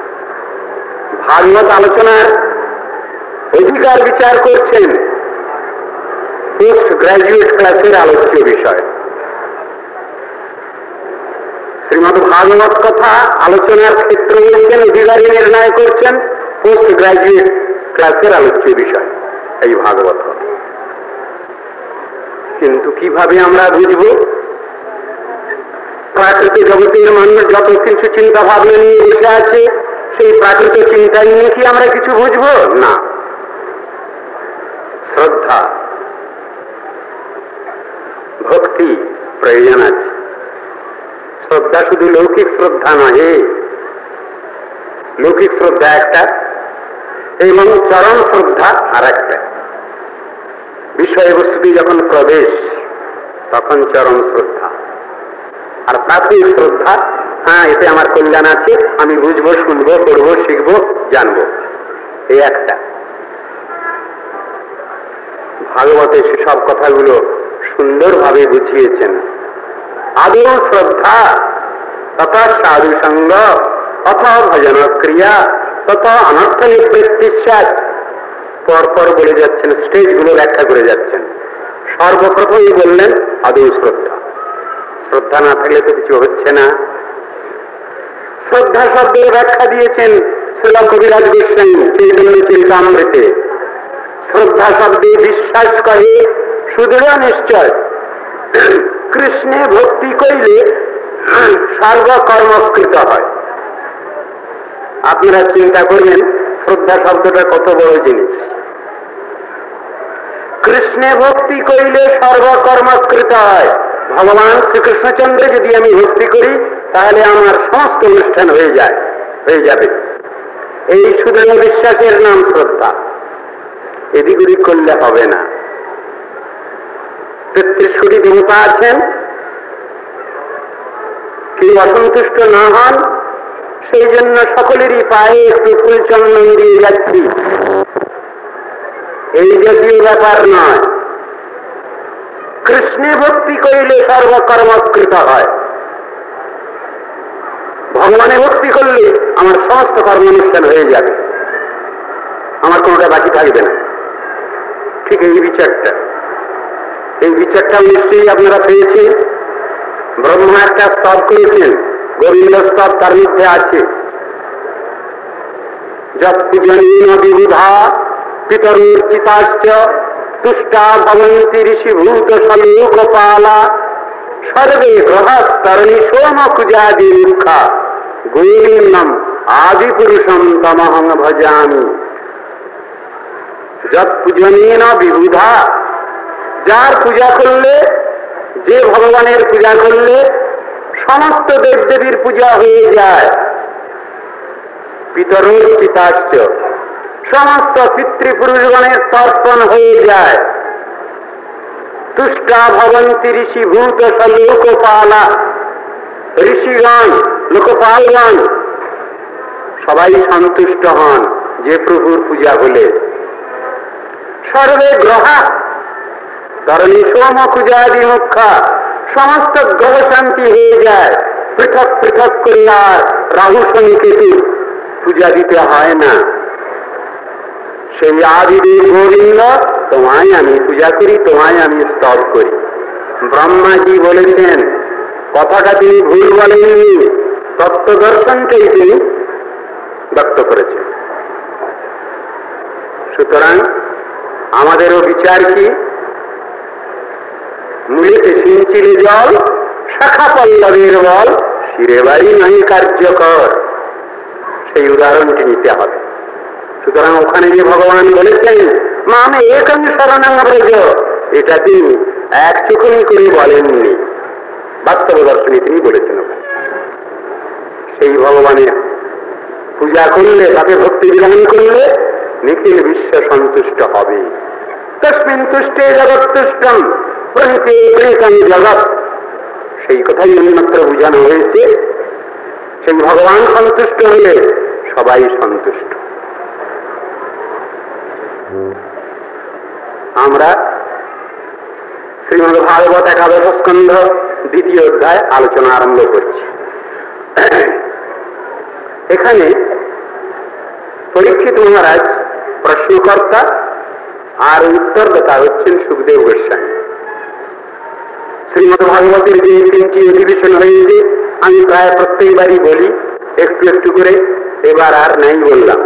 ভাগবত আলোচনার অধিকার বিচার করছেন পোস্ট গ্রাজুয়েট ক্লাসের আলোচ্য বিষয়। শ্রীমদ্ ভাগবত কথা আলোচনার ক্ষেত্র বলছেন, অধিকারী নির্ণয় করছেন পোস্ট গ্রাজুয়েট ক্লাসের আলোচ্য বিষয় এই ভাগবত কথা। কিন্তু কিভাবে আমরা বুঝব? প্রাকৃতিক জগতের মানুষ যত কিছু চিন্তা ভাবনা নিয়ে বসে আছে, সেই প্রাকৃত চিন্তা নিয়ে কি আমরা কিছু বুঝবো না? শ্রদ্ধা ভক্তি প্রয়োজন আছে। শ্রদ্ধা শুধু লৌকিক শ্রদ্ধা নহে, লৌকিক শ্রদ্ধা একটা এবং চরম শ্রদ্ধা আর একটা। বিষয়বস্তুটি যখন প্রবেশ তখন চরম শ্রদ্ধা, আর প্রাথমিক শ্রদ্ধা হ্যাঁ এতে আমার কল্যাণ আছে, আমি বুঝবো, শুনবো, পড়বো, শিখবো, জানবো, এই একটা। ভাগবতে সেসব কথাগুলো সুন্দরভাবে বুঝিয়েছেন। আদৌ শ্রদ্ধা তথা সাধু সঙ্গ তথা ভজন ক্রিয়া তথা অনর্থ নিবৃত্তিস্যাৎ, পরপর বলে যাচ্ছেন, স্টেজগুলো ব্যাখ্যা করে যাচ্ছেন। সর্বপ্রথমই বললেন আদৌ শ্রদ্ধা। শ্রদ্ধা না থাকলে তো কিছু হচ্ছে না। শ্রদ্ধা শব্দের ব্যাখ্যা দিয়েছেন শ্রীল কবিরাজ গোস্বামী চৈতন্য চরিতামৃতে। শ্রদ্ধা শব্দে বিশ্বাস করে সুদৃঢ় নিশ্চয়, কৃষ্ণে ভক্তি করিলে সর্বকর্মকৃত হয়। আপনারা চিন্তা করবেন শ্রদ্ধা শব্দটা কত বড় জিনিস। কৃষ্ণে ভক্তি করিলে সর্বকর্মকৃত হয়। ভগবান শ্রীকৃষ্ণচন্দ্রে যদি আমি ভক্তি করি তাহলে আমার সমস্ত অনুষ্ঠান হয়ে যায়, হয়ে যাবে। এই সুদৃঢ় বিশ্বাসের নাম শ্রদ্ধা। এদিক ওদিক করলে হবে না। তেত্রিশ কোটি দেবতা আছেন, কেউ অসন্তুষ্ট না হন, সেই জন্য সকলেরই পায়ে একটু ফুল চন্দন দিয়ে যাচ্ছি, এই জাতীয় ব্যাপার নয়। কৃষ্ণে ভক্তি করিলে সর্বকর্মকৃত হয়। ভগবানে ভক্তি করলে আমার সমস্ত কর্মানুষ্ঠান হয়ে যাবে, আমার কোনোটা বাকি থাকবে না। ঠিক এই বিচারটা, এই বিচারটা নিশ্চয়ই আপনারা পেয়েছেন। ব্রহ্মা একটা স্তব করেছেন, গোবিন্দ স্তব তার মধ্যে আছে। যৎপূজনীয় বিবুধা পিতরূর্চিতাশ্চ তুষ্টা ভবন্তি ঋষিভূত সলোকপালা সর্বে গ্রহস্তরণী সোমকুজাদি মুখা গোবিন্দম আদিপুরুষম তমহং ভজামি। যৎপূজনীয় বিবুধা, যার পূজা করলে, যে ভগবানের পূজা করলে সমস্ত দেবদেবীর পূজা হয়ে যায়। পিতরূর্চিতাশ্চ, সমস্ত পিতৃপুরুষগণের তর্পণ হয়ে যায়। তুষ্টা ভবন্তি ঋষিভূত সলোকপালা, ঋষিগণ, লোকপালগণ সবাই সন্তুষ্ট হন যে প্রভুর পূজা হলে। সর্বে গ্রহা ধরণী সোমকুজাদি মুখা, সমস্ত গ্রহ শান্তি হয়ে যায়। পৃথক পৃথক করে আর রাহু শনি কেতু পূজা দিতে হয় না। সেই আদিদেব গোবিন্দ, তোমায় আমি পূজা করি, তোমায় আমি স্তব করি। ব্রহ্মাজি বলেছেন, কথাটা তিনি ভুল বলেননি, তত্ত্ব দর্শনটাই তিনি ব্যক্ত করেছেন। সুতরাং আমাদেরও বিচার কি? মূলেতে সিঞ্চিলে জল, শাখা পল্লবের বল, শিরে বাড়ি নয় কার্যকর। সেই উদাহরণটি নিতে হবে। সুতরাং ওখানে যে ভগবান বলেছেন মামে একং শরণং ব্রজ, এটা তিনি এক চুকুনি করে বলেননি, বাস্তব দর্শনে তিনি বলেছেন। সেই ভগবানের পূজা করলে, তাকে ভক্তি বিধান করলে নিখিল বিশ্ব সন্তুষ্ট হবে। তস্মিন তুষ্টে জগৎ তুষ্টম প্রণীতে প্রণীতম জগৎ, সেই কথাই অন্যত্র বোঝানো হয়েছে। সেই ভগবান সন্তুষ্ট হলে সবাই সন্তুষ্ট। আমরা শ্রীমদ্ ভাগবত একাদশ স্কন্ধ দ্বিতীয় অধ্যায় আলোচনা আরম্ভ করছি। এখানে পরীক্ষিত মহারাজ প্রশ্নকর্তা আর উত্তরদাতা হচ্ছেন সুখদেব গোস্বামী। শ্রীমদ্ ভাগবতের যে তিনটি অধিবেশন হয়েছে আমি প্রায় প্রত্যেকবারই বলি একটু একটু করে, এবার আর নাই বললাম।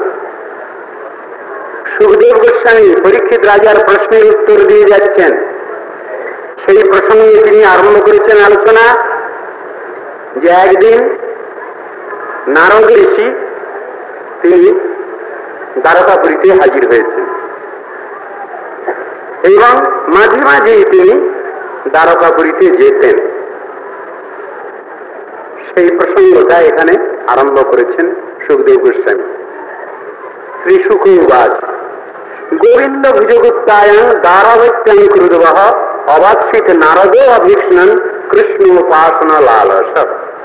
সুখদেব গোস্বামী পরীক্ষিত রাজার প্রশ্নের উত্তর দিয়ে যাচ্ছেন। সেই প্রসঙ্গে তিনি আরম্ভ করেছেন আলোচনা। যে একদিন নারদ ঋষি তিনি দ্বারকাপুরীতে হাজির হয়েছেন এবং মাঝে মাঝেই তিনি দ্বারকাপুরীতে যেতেন। সেই প্রসঙ্গটা এখানে আরম্ভ করেছেন সুখদেব গোস্বামী। শ্রী শুক উবাচ গোবিন্দ ভুজগুপ্তায়ং দ্বারাবত্যং ক্রুধবঃ অবাচ্ছিত নারদো অভীক্ষ্ণন কৃষ্ণ উপাসনা লালস।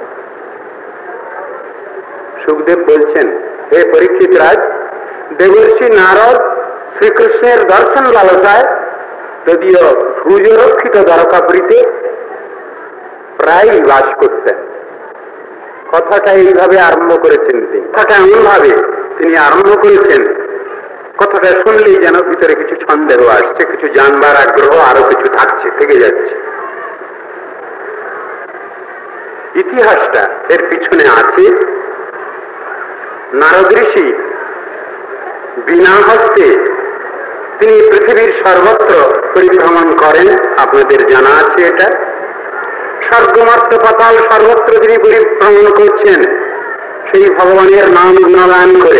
সুখদেব বলছেন, হে পরীক্ষিত রাজ, দেবর্ষি নারদ শ্রীকৃষ্ণের দর্শন লালসায় যদিও ভুজরক্ষিত দ্বারকাপুরীতে প্রায় বাস করতেন। কথাটা এইভাবে আরম্ভ করেছেন তিনি। কথাটা এমন ভাবে তিনি আরম্ভ করেছেন, কথাটা শুনলেই যেন ভিতরে কিছু সন্দেহ আসছে, কিছু জানবার আগ্রহ আরো কিছু থাকছে, থেকে যাচ্ছে। ইতিহাসটা এর পিছনে আছে। নারদ ঋষি বিনা হস্তে তিনি পৃথিবীর সর্বত্র পরিভ্রমণ করেন, আপনাদের জানা আছে এটা। স্বর্গমর্ত পাতাল সর্বত্র তিনি পরিভ্রমণ করছেন সেই ভগবানের নাম গুণগান করে।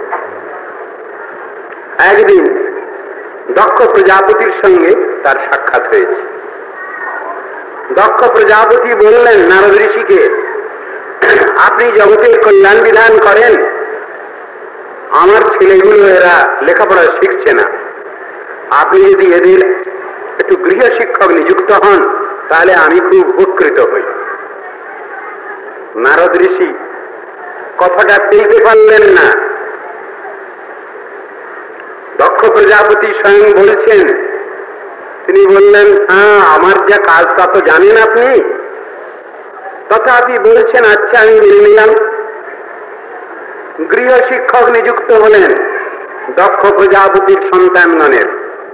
একদিন দক্ষ প্রজাপতির সঙ্গে তার সাক্ষাৎ হয়েছে। দক্ষ প্রজাপতি বললেন নারদ ঋষিকে, আপনি জগতের কল্যাণ বিধান করেন, আমার ছেলেগুলো এরা লেখাপড়া শিখছে না, আপনি যদি এদের একটু গৃহ শিক্ষক নিযুক্ত হন তাহলে আমি খুব উপকৃত হই। নারদ ঋষি কথাটা পেতে পারলেন না। দক্ষ প্রজাপতি স্বয়ং বলছেন, তিনি বললেন, হ্যাঁ আমার যা কাজ তা তো জানেন আপনি, তথাপি বলছেন আচ্ছা আমি মেনে নিলাম। গৃহ শিক্ষক নিযুক্ত হলেন দক্ষ প্রজাপতির সন্তানগণের।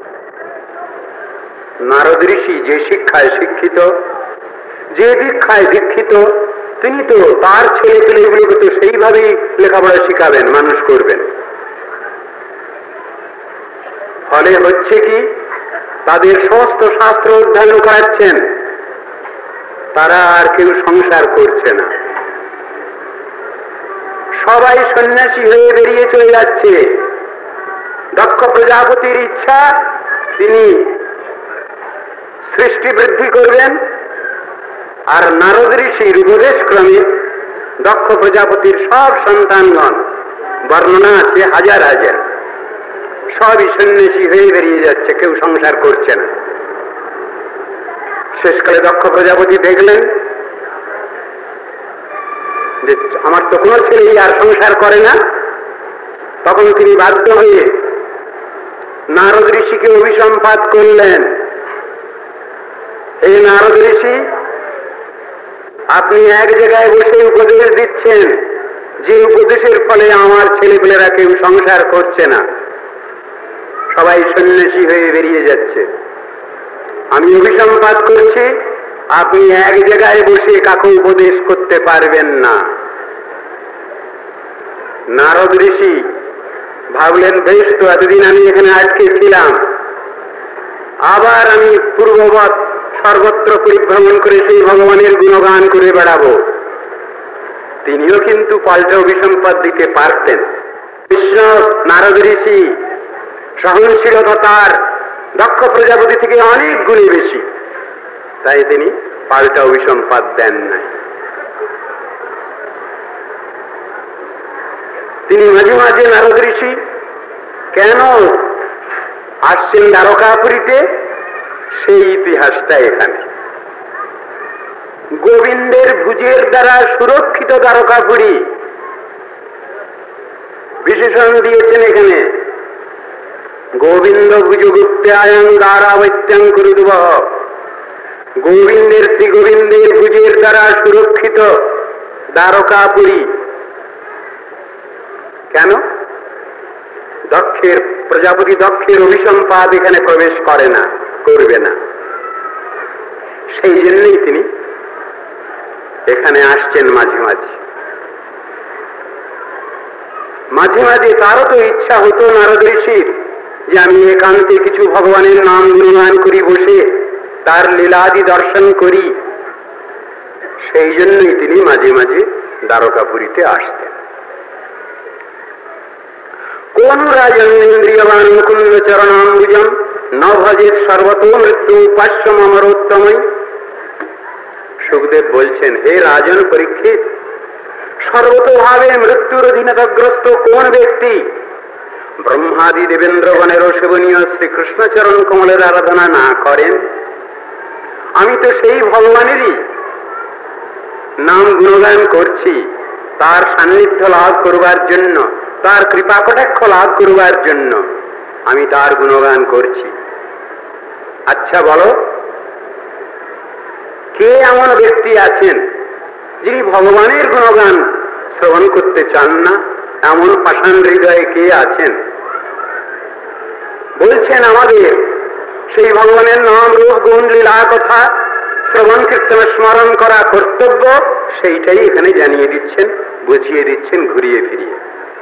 নারদ ঋষি যে শিক্ষায় শিক্ষিত, যে দীক্ষায় দীক্ষিত, তিনি তো তার ছেলে পেলেগুলোকে তো সেইভাবেই লেখাপড়া শিখাবেন, মানুষ করবেন। ফলে হচ্ছে কি, তাদের সমস্ত শাস্ত্র অধ্যয়ন করাচ্ছেন, তারা আর কেউ সংসার করছে না, সবাই সন্ন্যাসী হয়ে বেরিয়ে চলে যাচ্ছে। দক্ষ প্রজাপতির ইচ্ছা তিনি সৃষ্টি বৃদ্ধি করবেন, আর নারদ ঋষির উপদেশ ক্রমে দক্ষ প্রজাপতির সব সন্তানগণ, বর্ণনা আছে হাজার হাজার, সবই সন্ন্যাসী হয়ে বেরিয়ে যাচ্ছে, কেউ সংসার করছে না। শেষকালে দক্ষ প্রজাপতি দেখলেন যে আমার তো কোনো ছেলেই আর সংসার করে না, তখন তিনি বাধ্য হয়ে নারদ ঋষিকে অভিসম্পাত করলেন, এই নারদ ঋষি, আপনি এক জায়গায় বসে উপদেশ দিচ্ছেন, যে উপদেশের ফলে আমার ছেলেপেলেরা কেউ সংসার করছে না, সবাই সন্ন্যাসী হয়ে বেরিয়ে যাচ্ছে। আমি অভিসম্পাত করছি, আপনি এক জায়গায় বসে কাকে উপদেশ করতে পারবেন না। নারদ ঋষি ভাবলেন, বেশ তো, এতদিন আমি এখানে আটকে ছিলাম, আবার আমি পূর্ববৎ সর্বত্র পরিভ্রমণ করে সেই ভগবানের গুণগান করে বেড়াবো। তিনিও কিন্তু পাল্টা অভিসম্পাদ দিতে পারতেন। কৃষ্ণ নারদ ঋষি সহনশীলতা তার দক্ষ প্রজাপতি থেকে অনেক গুণে বেশি, তাই তিনি পাল্টা অভিসম্পাদ দেন নাই। তিনি মাঝে মাঝে নারদ ঋষি কেন আসছেন দ্বারকাপুরীতে, সেই ইতিহাসটা এখানে। গোবিন্দের ভুজের দ্বারা সুরক্ষিত দ্বারকাপুরী, বিশেষণ দিয়েছেন এখানে, গোবিন্দ ভুজগুপ্তায়ং দ্বারাবত্যং ক্রুধবঃ, গোবিন্দের শ্রী গোবিন্দের ভুজের দ্বারা সুরক্ষিত দ্বারকাপুরী। কেন? দক্ষের প্রজাপতি দক্ষের অভিসম্পাদ এখানে প্রবেশ করে না, করবে না, সেই জন্যই তিনি এখানে আসছেন মাঝে মাঝে। মাঝে মাঝে তারও তো ইচ্ছা হতো নারদ ঋষির যে আমি একান্তে কিছু ভগবানের নাম গুণগান করি, বসে তার লীলাদি দর্শন করি। সেই জন্যই তিনি মাঝে মাঝে দ্বারকাপুরীতে আসতেন। কোন রাজন ইন্দ্রিয়বান মুকুন্দ চরণাম্বুজম ন ভজেত সর্বতো মৃত্যু উপাস্যম অমরোত্তমই। সুখদেব বলছেন, হে রাজন পরীক্ষিত, সর্বতোভাবে মৃত্যুর অধীনতাগ্রস্ত কোন ব্যক্তি ব্রহ্মাদি দেবেন্দ্রগণের সেবনীয় শ্রীকৃষ্ণচরণ কমলের আরাধনা না করেন? আমি তো সেই ভগবানেরই নাম গুণগান করছি, তার সান্নিধ্য লাভ করবার জন্য, তার কৃপা কটাক্ষ লাভ করবার জন্য আমি তার গুণগান করছি। আচ্ছা বলো, কে এমন ব্যক্তি আছেন যিনি ভগবানের গুণগান শ্রবণ করতে চান না? এমন পাষাণ হৃদয়ে কে আছেন? বলছেন, আমাদের সেই ভগবানের নাম রূপ গুণ লীলা কথা শ্রবণ কীর্তন স্মরণ করা কর্তব্য, সেইটাই এখানে জানিয়ে দিচ্ছেন, বুঝিয়ে দিচ্ছেন ঘুরিয়ে ফিরিয়ে।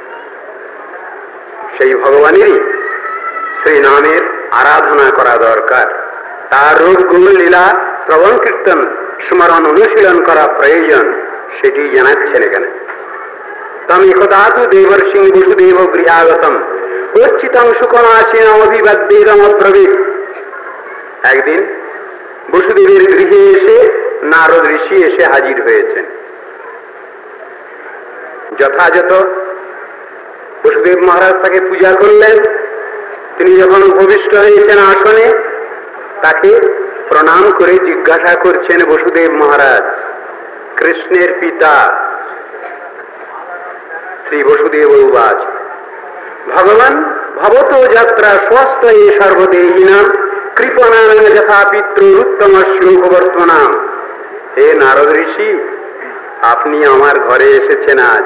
সেই ভগবানেরই সেই নামের আরাধনা করা দরকার, তার রূপ গুণ লীলা শ্রবণ কীর্তন স্মরণ অনুশীলন করা প্রয়োজন, সেটি জানাচ্ছেন এখানে। তম একদাতু দেবর্ষিং বসুদেব গৃহাগতম উচ্চিতং সুখনাশিনম অভিবাদ্যেদম অব্রবীত। একদিন বসুদেবের গৃহে এসে নারদ ঋষি এসে হাজির হয়েছেন। যথাযথ বসুদেব মহারাজ তাকে পূজা করলেন। তিনি যখন উপবিষ্ট হয়েছেন আসনে, তাকে প্রণাম করে জিজ্ঞাসা করছেন বসুদেব মহারাজ, কৃষ্ণের পিতা শ্রী বসুদেব উবাচ, ভগবান ভবতো যাত্রা স্বস্ত এ সর্বদেহিনাম কৃপণাং যথা পিতৃত্তম শ্লোক বর্তমানাম। হে নারদ ঋষি, আপনি আমার ঘরে এসেছেন আজ।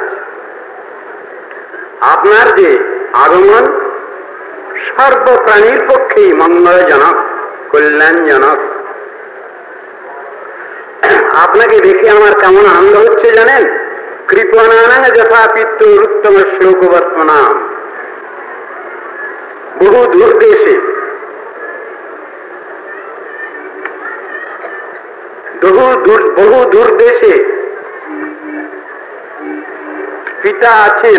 আপনার যে আগমন সর্বপ্রাণীর পক্ষেই মঙ্গলজনক, কল্যাণজনক। আপনাকে দেখে আমার কেমন আনন্দ হচ্ছে জানেন? কৃপণাং যথা পিতৃত্তম শ্লোক বর্তমানাম। বহু দূর দেশে বহু দূর বহু দূর দেশে পিতা আছেন,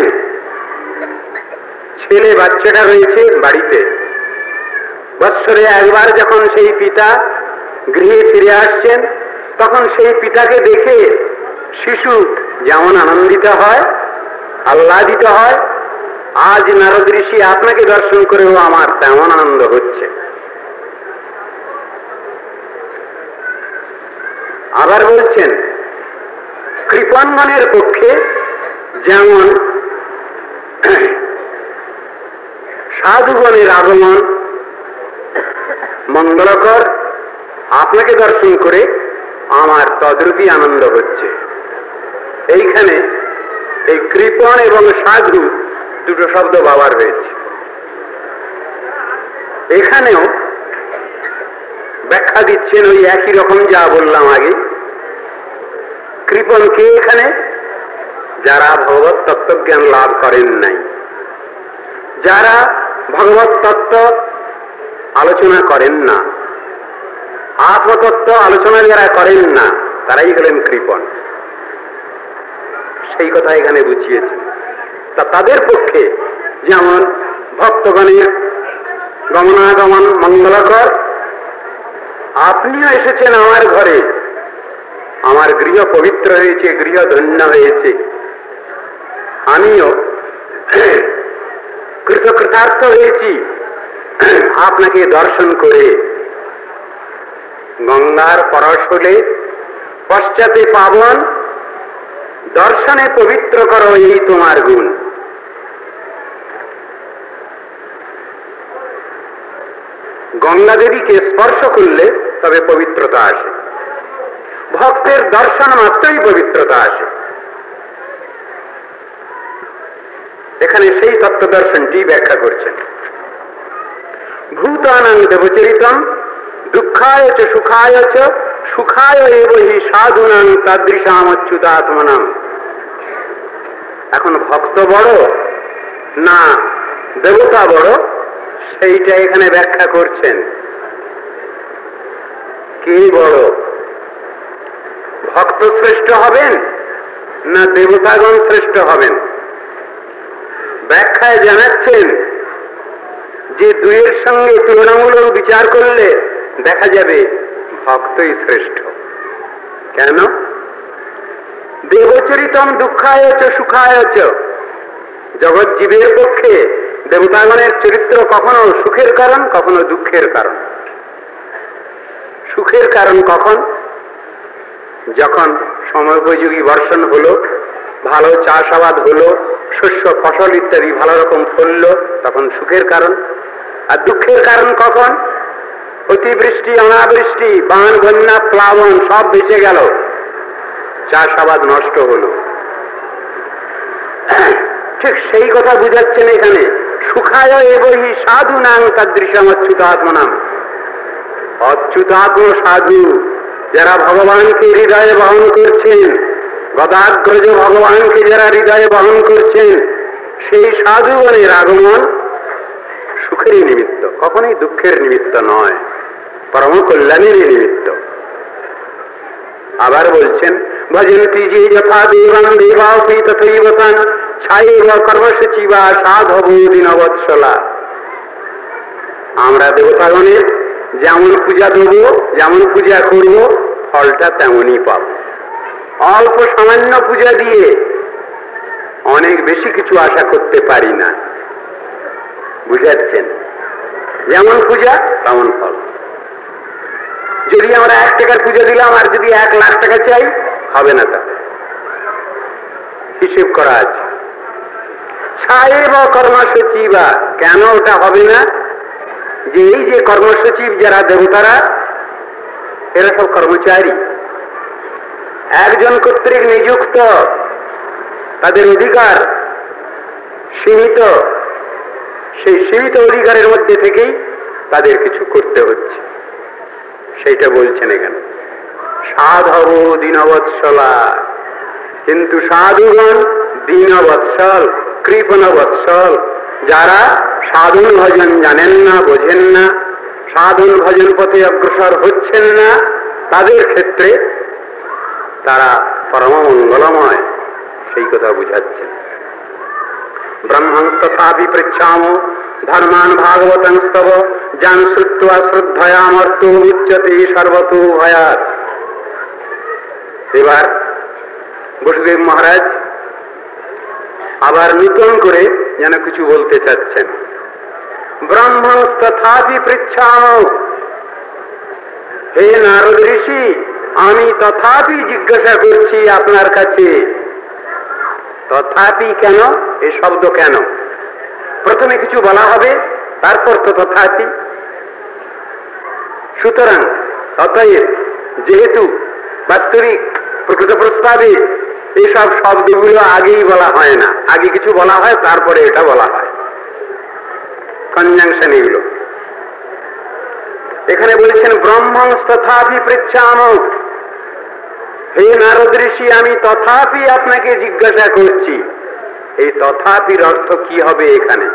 ছেলে বাচ্চাটা রয়েছে বাড়িতে। বৎসরে একবার যখন সেই পিতা গৃহে ফিরে আসছেন, তখন সেই পিতাকে দেখে শিশু যেমন আনন্দিত হয়, আহ্লাদিত হয়, আজ নারদ ঋষি আপনাকে দর্শন করেও আমার তেমন আনন্দ হচ্ছে। আবার বলছেন, কৃপণগণের পক্ষে যেমন সাধুগণের আগমন মঙ্গলকর, আপনাকে দর্শন করে আমার তদ্রূপী আনন্দ হচ্ছে। এইখানে এই কৃপণ এবং সাধু দুটো শব্দ ব্যবহার হয়েছে। এখানেও ব্যাখ্যা দিচ্ছেন ওই একই রকম যা বললাম আগে। কৃপণ কে এখানে? যারা ভগবত তত্ত্বজ্ঞান লাভ করেন নাই, যারা ভগবত তত্ত্ব আলোচনা করেন না, আত্মতত্ত্ব আলোচনা যারা করেন না, তারাই হলেন কৃপণ। সেই কথা এখানে বুঝিয়েছেন। তা তাদের পক্ষে যেমন ভক্তগণের গমনাগমন মঙ্গলকর, আপনিও এসেছেন আমার ঘরে, আমার গৃহ পবিত্র হয়েছে, গৃহ ধন্য হয়েছে। আমিও কৃতকৃতার্থ হয়েছি আপনাকে দর্শন করে। গঙ্গার পরশ হলে পশ্চাতে পাবন, দর্শনে পবিত্র করো এই তোমার গুণ। গঙ্গা দেবীকে স্পর্শ করলে তবে পবিত্রতা আসে, ভক্তের দর্শন মাত্রই পবিত্রতা আসে। এখানে সেই তত্ত্ব দর্শনটি ব্যাখ্যা করছেন। ভূতানাং দেবচরিতম দুঃখায় চ সুখায় চ সুখায় এব হি সাধুনাং তাদৃশাম অচ্যুতাত্মনাম। এখন ভক্ত বড় না দেবতা বড়, সেইটা এখানে ব্যাখ্যা করছেন। কে বড়? ভক্ত শ্রেষ্ঠ হবেন না দেবতাগণ শ্রেষ্ঠ হবেন? ব্যাখ্যায় জানাচ্ছেন যে দুইয়ের সঙ্গে তুলনামূলক বিচার করলে দেখা যাবে ভক্তই শ্রেষ্ঠ। কেন? দেবচরিতম দুঃখায় চ সুখায় চ। জগৎ জীবের পক্ষে দেবতাগণের চরিত্র কখনো সুখের কারণ, কখনো দুঃখের কারণ। সুখের কারণ কখন? যখন সময়োপযোগী বর্ষণ হলো, ভালো চাষাবাদ হলো, শস্য ফসল ইত্যাদি ভালো রকম ফলল, তখন সুখের কারণ। আর দুঃখের কারণ কখন? অতিবৃষ্টি, অনাবৃষ্টি, বান, বন্যা, প্লাবন সব বেঁচে গেল, চাষাবাদ নষ্ট হলো। ঠিক সেই কথা বুঝাচ্ছেন এখানে। সুখায় এবহি সাধু নাং তাদৃশম অচ্যুতাত্মনাম। অচ্যুতাত্ম সাধু যারা ভগবানকে হৃদয়ে বহন করছেন, গদাগ্রজ ভগবানকে যারা হৃদয়ে বহন করছেন, সেই সাধুগণের আগমন সুখেরই নিমিত্ত, কখনোই দুঃখের নিমিত্ত নয়, পরম কল্যাণেরই নিমিত্ত। আবার বলছেন, ভজন্তি যে যথা দেবান দেবাপি তথৈব তান ছায়েব কর্মসূচিবা সাধব দীনবৎসলা। আমরা দেবতাগণের যেমন পূজা দেব, যেমন পূজা করব, ফলটা তেমনই পাব। অল্প সামান্য পূজা দিয়ে অনেক বেশি কিছু আশা করতে পারি না। বুঝাচ্ছেন? যেমন পূজা তেমন ফল। যদি আমরা এক টাকার পূজা দিলাম আর যদি এক লাখ টাকা চাই, হবে না। তা হিসেব করা আছে। ছায়ে বা কর্মসূচি বা কেন ওটা হবে না? যে এই যে কর্মসচিব যারা দেবতারা, এরা সব কর্মচারী, একজন কর্তৃক নিযুক্ত, তাদের অধিকার সীমিত। সেই সীমিত অধিকারের মধ্যে থেকেই তাদের কিছু করতে হচ্ছে, সেইটা বলছেন এখানে। সাধব দীনবৎসলা। কিন্তু সাধুগণ দীনবৎসল, কৃপণবৎসল। যারা সাধন ভজন জানেন না, বোঝেন না, সাধন ভজন পথে অগ্রসর হচ্ছেন না, তাদের ক্ষেত্রে তারা পরম মঙ্গলময়, সেই কথা বুঝাচ্ছেন। ব্রহ্মং তথাপি পৃচ্ছামো ধর্মান ভাগবতং স্তব যান শ্রুত্বা শ্রদ্ধয়ামর্তো উচ্যতে সর্বতো ভয়াৎ। এবার বসুদেব মহারাজ আবার নূতন করে যেন কিছু বলতে চাচ্ছেন। ব্রহ্মং তথাপি পৃচ্ছামো, হে নারদ ঋষি, আমি তথাপি জিজ্ঞাসা করছি আপনার কাছে। তথাপি কেন? এই শব্দ কেন? প্রথমে কিছু বলা হবে, তারপর তো তথাপি। সুতরাং অতএব যেহেতু বাস্তবিক প্রকৃত প্রস্তাবে এইসব শব্দগুলো আগেই বলা হয় না, আগে কিছু বলা হয় তারপরে এটা বলা হয়, কনজাংশন এগুলো। এখানে বলছেন ব্রহ্মং তথাপি পৃচ্ছামো, হে নারদ ঋষি, আমি তথাপি আপনাকে জিজ্ঞাসা করছি। এই তথাপির অর্থ কি হবে এখানে?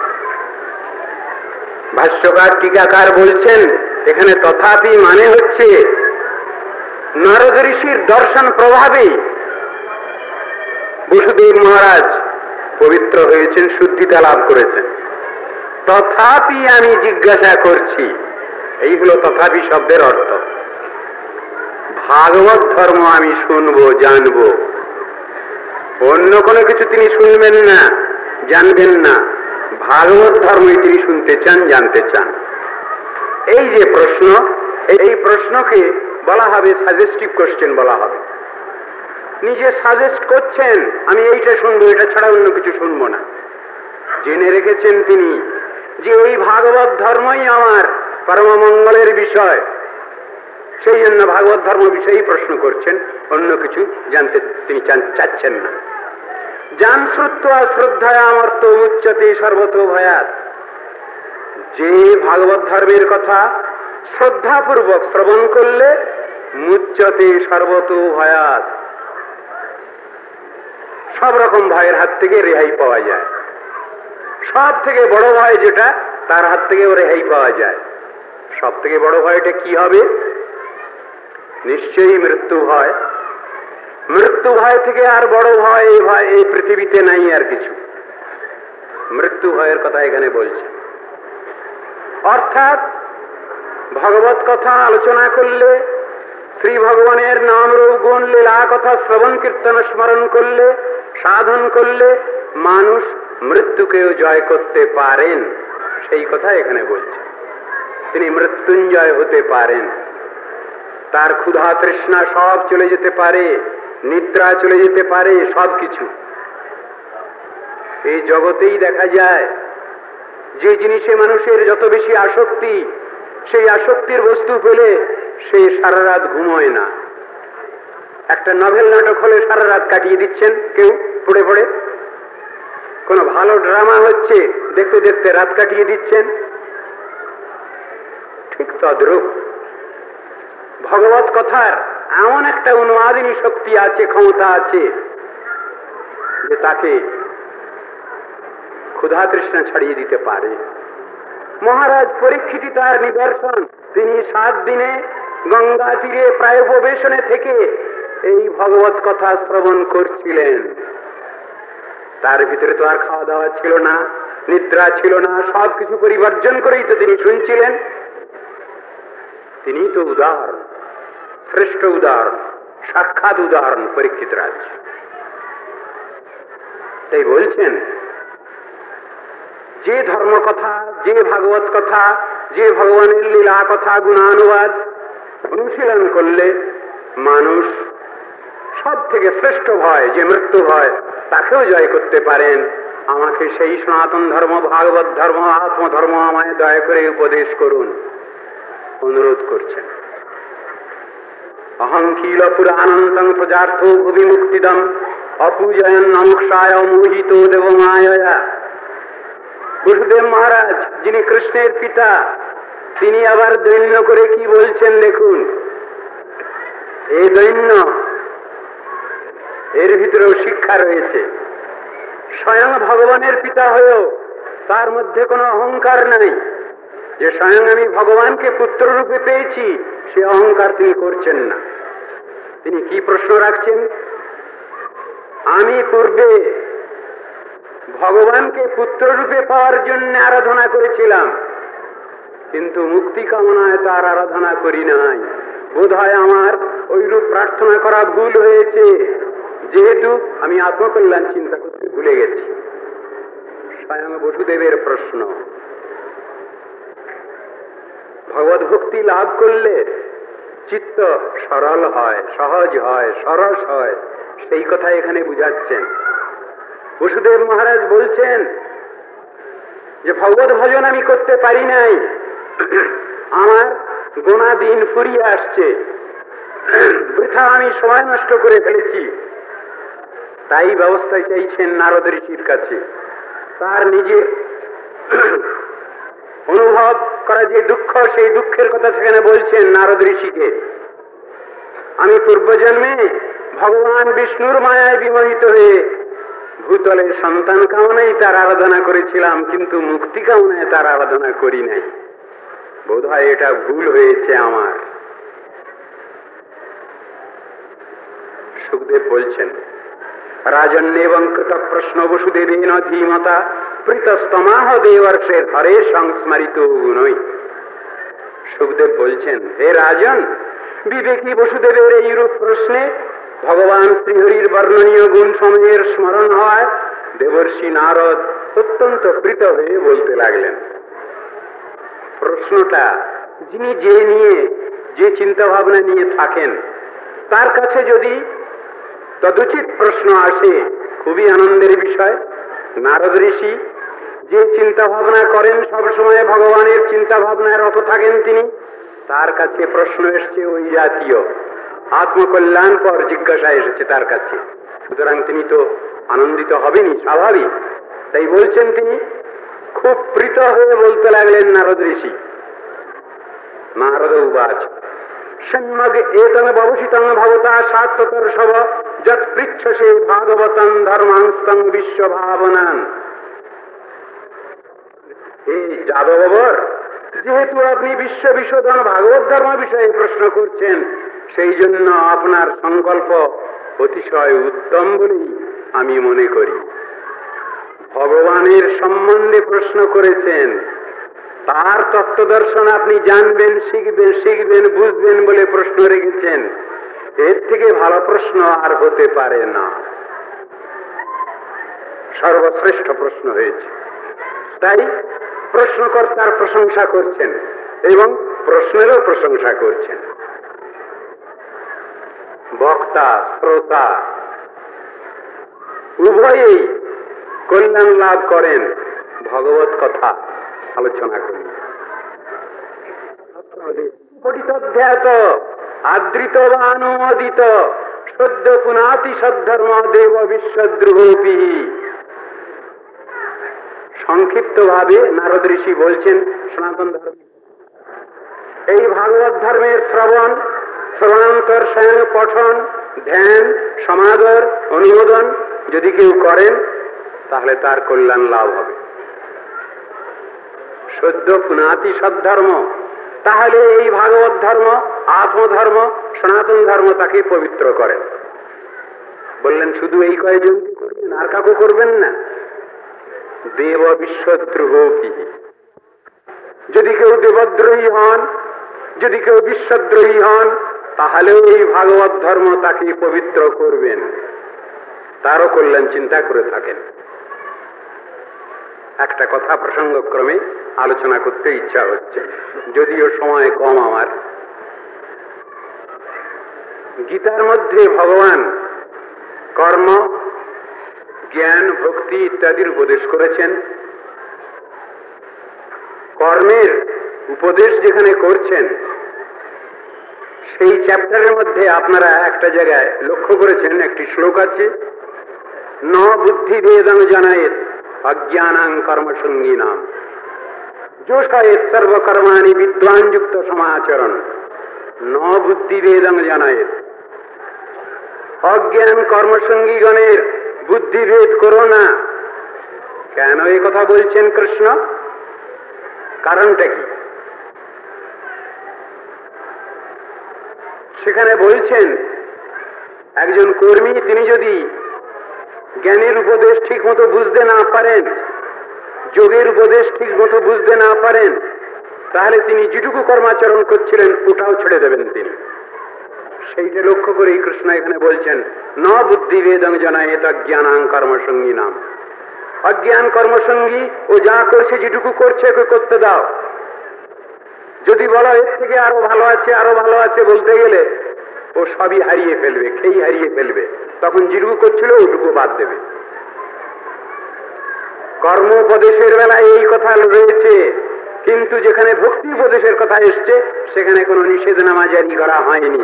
ভাষ্যকার টিকাকার বলছেন এখানে তথাপি মানে হচ্ছে নারদ ঋষির দর্শন প্রভাবেই বসুদেব মহারাজ পবিত্র হয়েছেন, শুদ্ধিতা লাভ করেছেন। তথাপি আমি জিজ্ঞাসা করছি, এই হলো তথাপি শব্দের অর্থ। ভাগবত ধর্ম আমি শুনবো, জানবো, অন্য কোনো কিছু তিনি শুনবেন না, জানবেন না। ভাগবত ধর্মই তিনি শুনতে চান, জানতে চান। এই যে প্রশ্ন, এই প্রশ্নকে বলা হবে সাজেস্টিভ কোশ্চেন বলা হবে। নিজে সাজেস্ট করছেন, আমি এইটা শুনবো, এটা ছাড়া অন্য কিছু শুনবো না। জেনে রেখেছেন তিনি যে এই ভাগবত ধর্মই আমার পরম মঙ্গলের বিষয়, সেই জন্য ভাগবত ধর্ম বিষয়েই প্রশ্ন করছেন, অন্য কিছু জানতে তিনি চাচ্ছেন না। জান শ্রুত্বা শ্রদ্ধায়ামর্ত উচ্যতে সর্বতো ভয়াৎ। যে ভাগবত ধর্মের কথা শ্রদ্ধাপূর্বক শ্রবণ করলে মুচ্যতে সর্বতো ভয়াৎ, সব রকম ভয়ের হাত থেকে রেহাই পাওয়া যায়। সব থেকে বড় ভয় যেটা, তার হাত থেকেও রেহাই পাওয়া যায়। সব থেকে বড় ভয়টা কি হবে? নিশ্চয়ই মৃত্যু ভয়। মৃত্যু ভয় থেকে আর বড় ভয় এই ভয় এই পৃথিবীতে নাই আর কিছু। মৃত্যু ভয়ের কথা এখানে বলছে। অর্থাৎ ভগবত কথা আলোচনা করলে, শ্রী ভগবানের নাম রূপ গুণ লীলা কথা শ্রবণ কীর্তন স্মরণ করলে, সাধন করলে মানুষ মৃত্যুকেও জয় করতে পারেন, সেই কথা এখানে বলছে। তিনি মৃত্যুঞ্জয় হতে পারেন। তার ক্ষুধা তৃষ্ণা সব চলে যেতে পারে, নিদ্রা চলে যেতে পারে, সব কিছু। এই জগতেই দেখা যায় যে জিনিসে মানুষের যত বেশি আসক্তি, সেই আসক্তির বস্তু পেলে সে সারা রাত ঘুমোয় না। একটা নভেল নাটক হলে সারা রাত কাটিয়ে দিচ্ছেন কেউ পড়ে পড়ে, কোন ভালো ড্রামা হচ্ছে দেখতে দেখতে রাত কাটিয়ে দিচ্ছেন। ঠিক তদ্রূপ ভগবত কথার এমন একটা অনুবাদিনী শক্তি আছে, ক্ষমতা আছে, যে তাকে ক্ষুধা তৃষ্ণা ছাড়িয়ে দিতে পারে। মহারাজ পরীক্ষিত তার নিদর্শন। তিনি সাত দিনে গঙ্গা তীরে প্রায় উপবেশনে থেকে এই ভগবত কথা শ্রবণ করছিলেন। তার ভিতরে তো আর খাওয়া দাওয়া ছিল না, নিদ্রা ছিল না, সবকিছু পরিবর্জন করেই তো তিনি শুনছিলেন। তিনি তো উদাহরণ, শ্রেষ্ঠ উদাহরণ, সাক্ষাৎ উদাহরণ পরীক্ষিত রাজ। তাই বলছেন যে ধর্ম কথা, যে ভাগবত কথা, যে ভগবানের লীলা কথা গুণানুবাদ অনুশীলন করলে মানুষ সব থেকে শ্রেষ্ঠ ভয়, যে মৃত্যু ভয়, তাকেও জয় করতে পারেন। আমাকে সেই সনাতন ধর্ম, ভাগবত ধর্ম, আত্মধর্ম আমায় দয়া করে উপদেশ করুন, অনুরোধ করছেন। অহংকিল পুরানন্তং প্রজার্থ ভুবি মুক্তিদম অপূজয়ন নমুক্ষায় মোহিত দেব মায়া। বসুদেব মহারাজ, যিনি কৃষ্ণের পিতা, তিনি আবার দৈন্য করে কি বলছেন দেখুন। এই দৈন্য, এর ভিতরেও শিক্ষা রয়েছে। স্বয়ং ভগবানের পিতা হয়েও তার মধ্যে কোনো অহংকার নাই, যে স্বয়ং আমি ভগবানকে পুত্র রূপে পেয়েছি, সে অহংকার তিনি করছেন না। তিনি কি প্রশ্ন রাখছেন? আমি পূর্বে ভগবানকে পুত্র রূপে পাওয়ার জন্য আরাধনা করেছিলাম, কিন্তু মুক্তি কামনায় তার আরাধনা করি নাই। বোধ হয় আমার ওইরূপ প্রার্থনা করা ভুল হয়েছে, যেহেতু আমি আত্মকল্যাণ চিন্তা করতে ভুলে গেছি। স্বয়ং বসুদেবের প্রশ্ন। ভগবত ভক্তি লাভ করলে চিত্ত সরল হয়, সহজ হয়, সরস হয়, সেই কথা এখানে বুঝাচ্ছেন। বসুদেব মহারাজ বলছেন যে ভগবত ভজন আমি করতে পারি নাই, আমার গোনা দিন ফুরিয়ে আসছে, বৃথা আমি সময় নষ্ট করে ফেলেছি। তাই ব্যবস্থা চাইছেন নারদ ঋষির কাছে। তার নিজের অনুভব করা যে দুঃখ, সেই দুঃখের কথা সেখানে বলছেন নারদ ঋষিকে। আমি পূর্বজন্মে ভগবান বিষ্ণুর মায়ায় বিমোহিত হয়ে ভূতলের সন্তান কামনায় তার আরাধনা করেছিলাম, কিন্তু মুক্তি কামনায় তার আরাধনা করি নাই। বোধ হয় এটা ভুল হয়েছে আমার। সুখদেব বলছেন, রাজন্যেবং কৃত প্রশ্ন বসুদেবেন ধীমতা প্রীতস্তমাহ দেবর্ষের হরে সংস্মরিত গুণই। সুখদেব বলছেন, হে রাজন, বিবেকী বসুদেবের এইরূপ প্রশ্নে ভগবান শ্রীহরির বর্ণনীয় গুণ সমূহের স্মরণ হয়। দেবর্ষি নারদ অত্যন্ত প্রীত হয়ে বলতে লাগলেন। প্রশ্নটা যিনি যে নিয়ে, যে চিন্তা ভাবনা নিয়ে থাকেন, তার কাছে যদি তদুচিত প্রশ্ন আসে, খুবই আনন্দের বিষয়। নারদ ঋষি যে চিন্তা ভাবনা করেন, সবসময় ভগবানের চিন্তা ভাবনায় রত থাকেন তিনি, তার কাছে প্রশ্ন এসছে ওই জাতীয়, আত্মকল্যাণ পর জিজ্ঞাসা এসেছে তার কাছে, সুতরাং তিনি তো আনন্দিত হবেনই, স্বাভাবিক। তাই বলছেন তিনি খুব প্রীত হয়ে বলতে লাগলেন নারদ ঋষি। নারদ উবাচ সন্মগ এতং ববসিতং ভবতা সাত্ততর্ষব যৎ পৃচ্ছসে ভাগবতং ধর্মাংস্তং বিশ্বভাবনান। হে যাদববর, যেহেতু আপনি বিশ্ব বিশোধন ভাগবত ধর্ম বিষয়ে প্রশ্ন করছেন, সেই জন্য আপনার সংকল্প অতিশয় উত্তম বলেই আমি মনে করি। ভগবানের সম্বন্ধে প্রশ্ন করেছেন, তার তত্ত্বদর্শন আপনি জানবেন, শিখবেন শিখবেন বুঝবেন বলে প্রশ্ন রেখেছেন। এর থেকে ভালো প্রশ্ন আর হতে পারে না। সর্বশ্রেষ্ঠ প্রশ্ন হয়েছে। তাই প্রশ্নকর্তার প্রশংসা করছেন এবং প্রশ্নেরও প্রশংসা করছেন। বক্তা শ্রোতা উভয়েই কল্যাণ লাভ করেন ভগবত কথা আলোচনা করি। পঠিতধ্যাত আদৃত বা অনুমোদিত সদ্য পুনাতি সদ্ধর্ম দেব বিশ্বদ্রুহপি। সংক্ষিপ্ত ভাবে নারদ ঋষি বলছেন, সনাতন ধর্ম এই ভাগবত ধর্মের শ্রবণ, শ্রবণান্তর স্বয়ং পঠন, ধ্যান, সমাদর, অনুমোদন যদি কেউ করেন তাহলে তার কল্যাণ লাভ হবে। সদ্য পুনাতি সদ্ধর্ম, তাহলে এই ভাগবত ধর্ম, আত্মধর্ম, সনাতন ধর্ম তাকে পবিত্র করেন। বললেন শুধু এই কয়েকজনকে করবেন, আর কাউকে করবেন না। দেব বিশ্বদ্রোহী, যদি কেউ দেবদ্রোহী হন, যদি কেউ বিশ্বদ্রোহী হন, তাহলেও এই ভাগবত ধর্ম তাকে পবিত্র করবেন, তারও কল্যাণ চিন্তা করে থাকেন। একটা কথা প্রসঙ্গক্রমে আলোচনা করতে ইচ্ছা হচ্ছে, যদিও সময় কম আমার। গীতার মধ্যে ভগবান কর্ম, জ্ঞান, ভক্তি ইত্যাদির উপদেশ করেছেন। কর্মের উপদেশ যেখানে করছেন, সেই চ্যাপ্টারের মধ্যে আপনারা একটা জায়গায় লক্ষ্য করেছেন, একটি শ্লোক আছে, ন বুদ্ধি বেদং জানায়েত অজ্ঞানাং কর্মসঙ্গিনাম যোষায়েত সর্বকর্মাণি বিদ্বান যুক্ত সমাচরণ। ন বুদ্ধি বেদং জানায়েত, অজ্ঞান কর্মসঙ্গীগণের বুদ্ধিভেদ করো না। কেন এই কথা বলছেন কৃষ্ণ? কারণটা কি? সেখানে বলছেন, একজন কর্মী তিনি যদি জ্ঞানের উপদেশ ঠিক মতো বুঝতে না পারেন, যোগের উপদেশ ঠিক মতো বুঝতে না পারেন, তাহলে তিনি যেটুকু কর্মাচরণ করছিলেন ওটাও ছেড়ে দেবেন তিনি। সেইটা লক্ষ্য করেই কৃষ্ণ এখানে বলছেন, ন বুদ্ধি বেদং জানায়েত অজ্ঞানাং কর্মসঙ্গী নাম। অজ্ঞান কর্মসঙ্গী ও যা করছে, যেটুকু করছে ওকে করতে দাও। যদি বলো এর থেকে আরো ভালো আছে, আরো ভালো আছে বলতে গেলে ও সবই হারিয়ে ফেলবে, খেই হারিয়ে ফেলবে। তখন যেটুকু করছিল ওটুকু বাদ দেবে। কর্ম উপদেশের বেলায় এই কথা রয়েছে, কিন্তু যেখানে ভক্তি উপদেশের কথা এসছে সেখানে কোনো নিষেধনামা জারি করা হয়নি।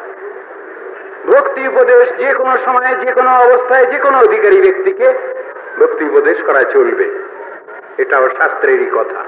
ভক্তি উপদেশ যে কোনো সময়ে, যে কোনো অবস্থায়, যে কোনো অধিকারী ব্যক্তিকে ভক্তি উপদেশ করা চলবে, এটাও শাস্ত্রেরই কথা।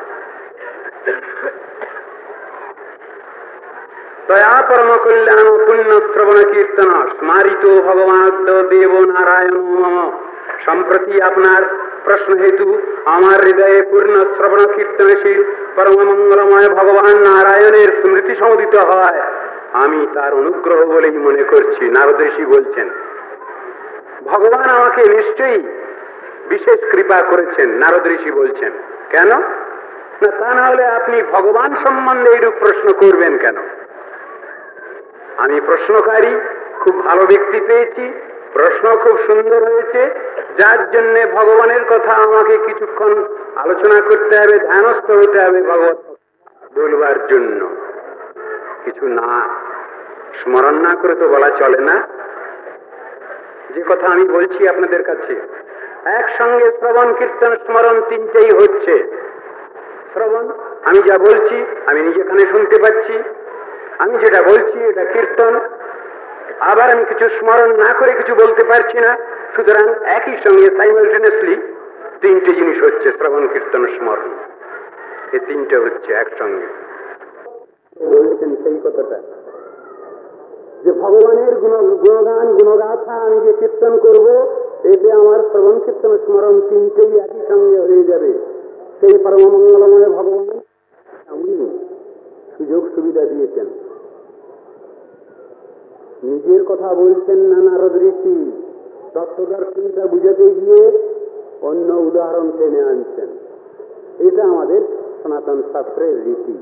তয়া পরম কল্যাণ পুণ্য শ্রবণ কীর্তন স্মারিত ভগবান দেব নারায়ণ মম। সম্প্রতি আপনার প্রশ্ন হেতু আমার হৃদয়ে পূর্ণ শ্রবণ কীর্তনশীল পরম মঙ্গলময় ভগবান নারায়ণের স্মৃতি সমুদিত হয়, আমি তার অনুগ্রহ বলেই মনে করছি। নারদ ঋষি বলছেন, ভগবান আমাকে নিশ্চয়ই বিশেষ কৃপা করেছেন। নারদ ঋষি বলছেন, কেন না, তা না হলে আপনি ভগবান সম্বন্ধে এইরূপ প্রশ্ন করবেন কেন? আমি প্রশ্নকারী খুব ভালো ব্যক্তি পেয়েছি, প্রশ্ন খুব সুন্দর হয়েছে, যার জন্য ভগবানের কথা আমাকে কিছুক্ষণ আলোচনা করতে হবে, ধ্যানস্থ হতে হবে ভগবত বলবার জন্য। কিছু না স্মরণ না করে তো বলা চলে না। যে কথা আমি বলছি আপনাদের কাছে, একসঙ্গে শ্রবণ কীর্তন স্মরণ তিনটেই হচ্ছে। শ্রবণ, আমি যা বলছি আমি নিজে কানে শুনতে পাচ্ছি, আমি যেটা বলছি এটা কীর্তন। আবার আমি কিছু স্মরণ না করে কিছু বলতে পারছি না, সুতরাং একই সঙ্গে সাইমালটেনিয়াসলি তিনটে জিনিস হচ্ছে, শ্রবণ কীর্তন স্মরণ, এই তিনটে হচ্ছে একসঙ্গে। বলছেন সেই কথাটা যে ভগবানের গুণ গুণগান গুণগাথা আমি যে কীর্তন করব, এতে আমার শ্রবণ কীর্তন স্মরণ তিনটেই একই সঙ্গে হয়ে যাবে। সেই পরম মঙ্গলময় ভগবান উনি সুযোগ সুবিধা দিয়েছেন। নিজের কথা বলছেন না নারদ ঋষি, তত্ত্বদর্শনটা বুঝাতে গিয়ে অন্য উদাহরণ টেনে আনছেন। এটা আমাদের সনাতন শাস্ত্রের রীতি।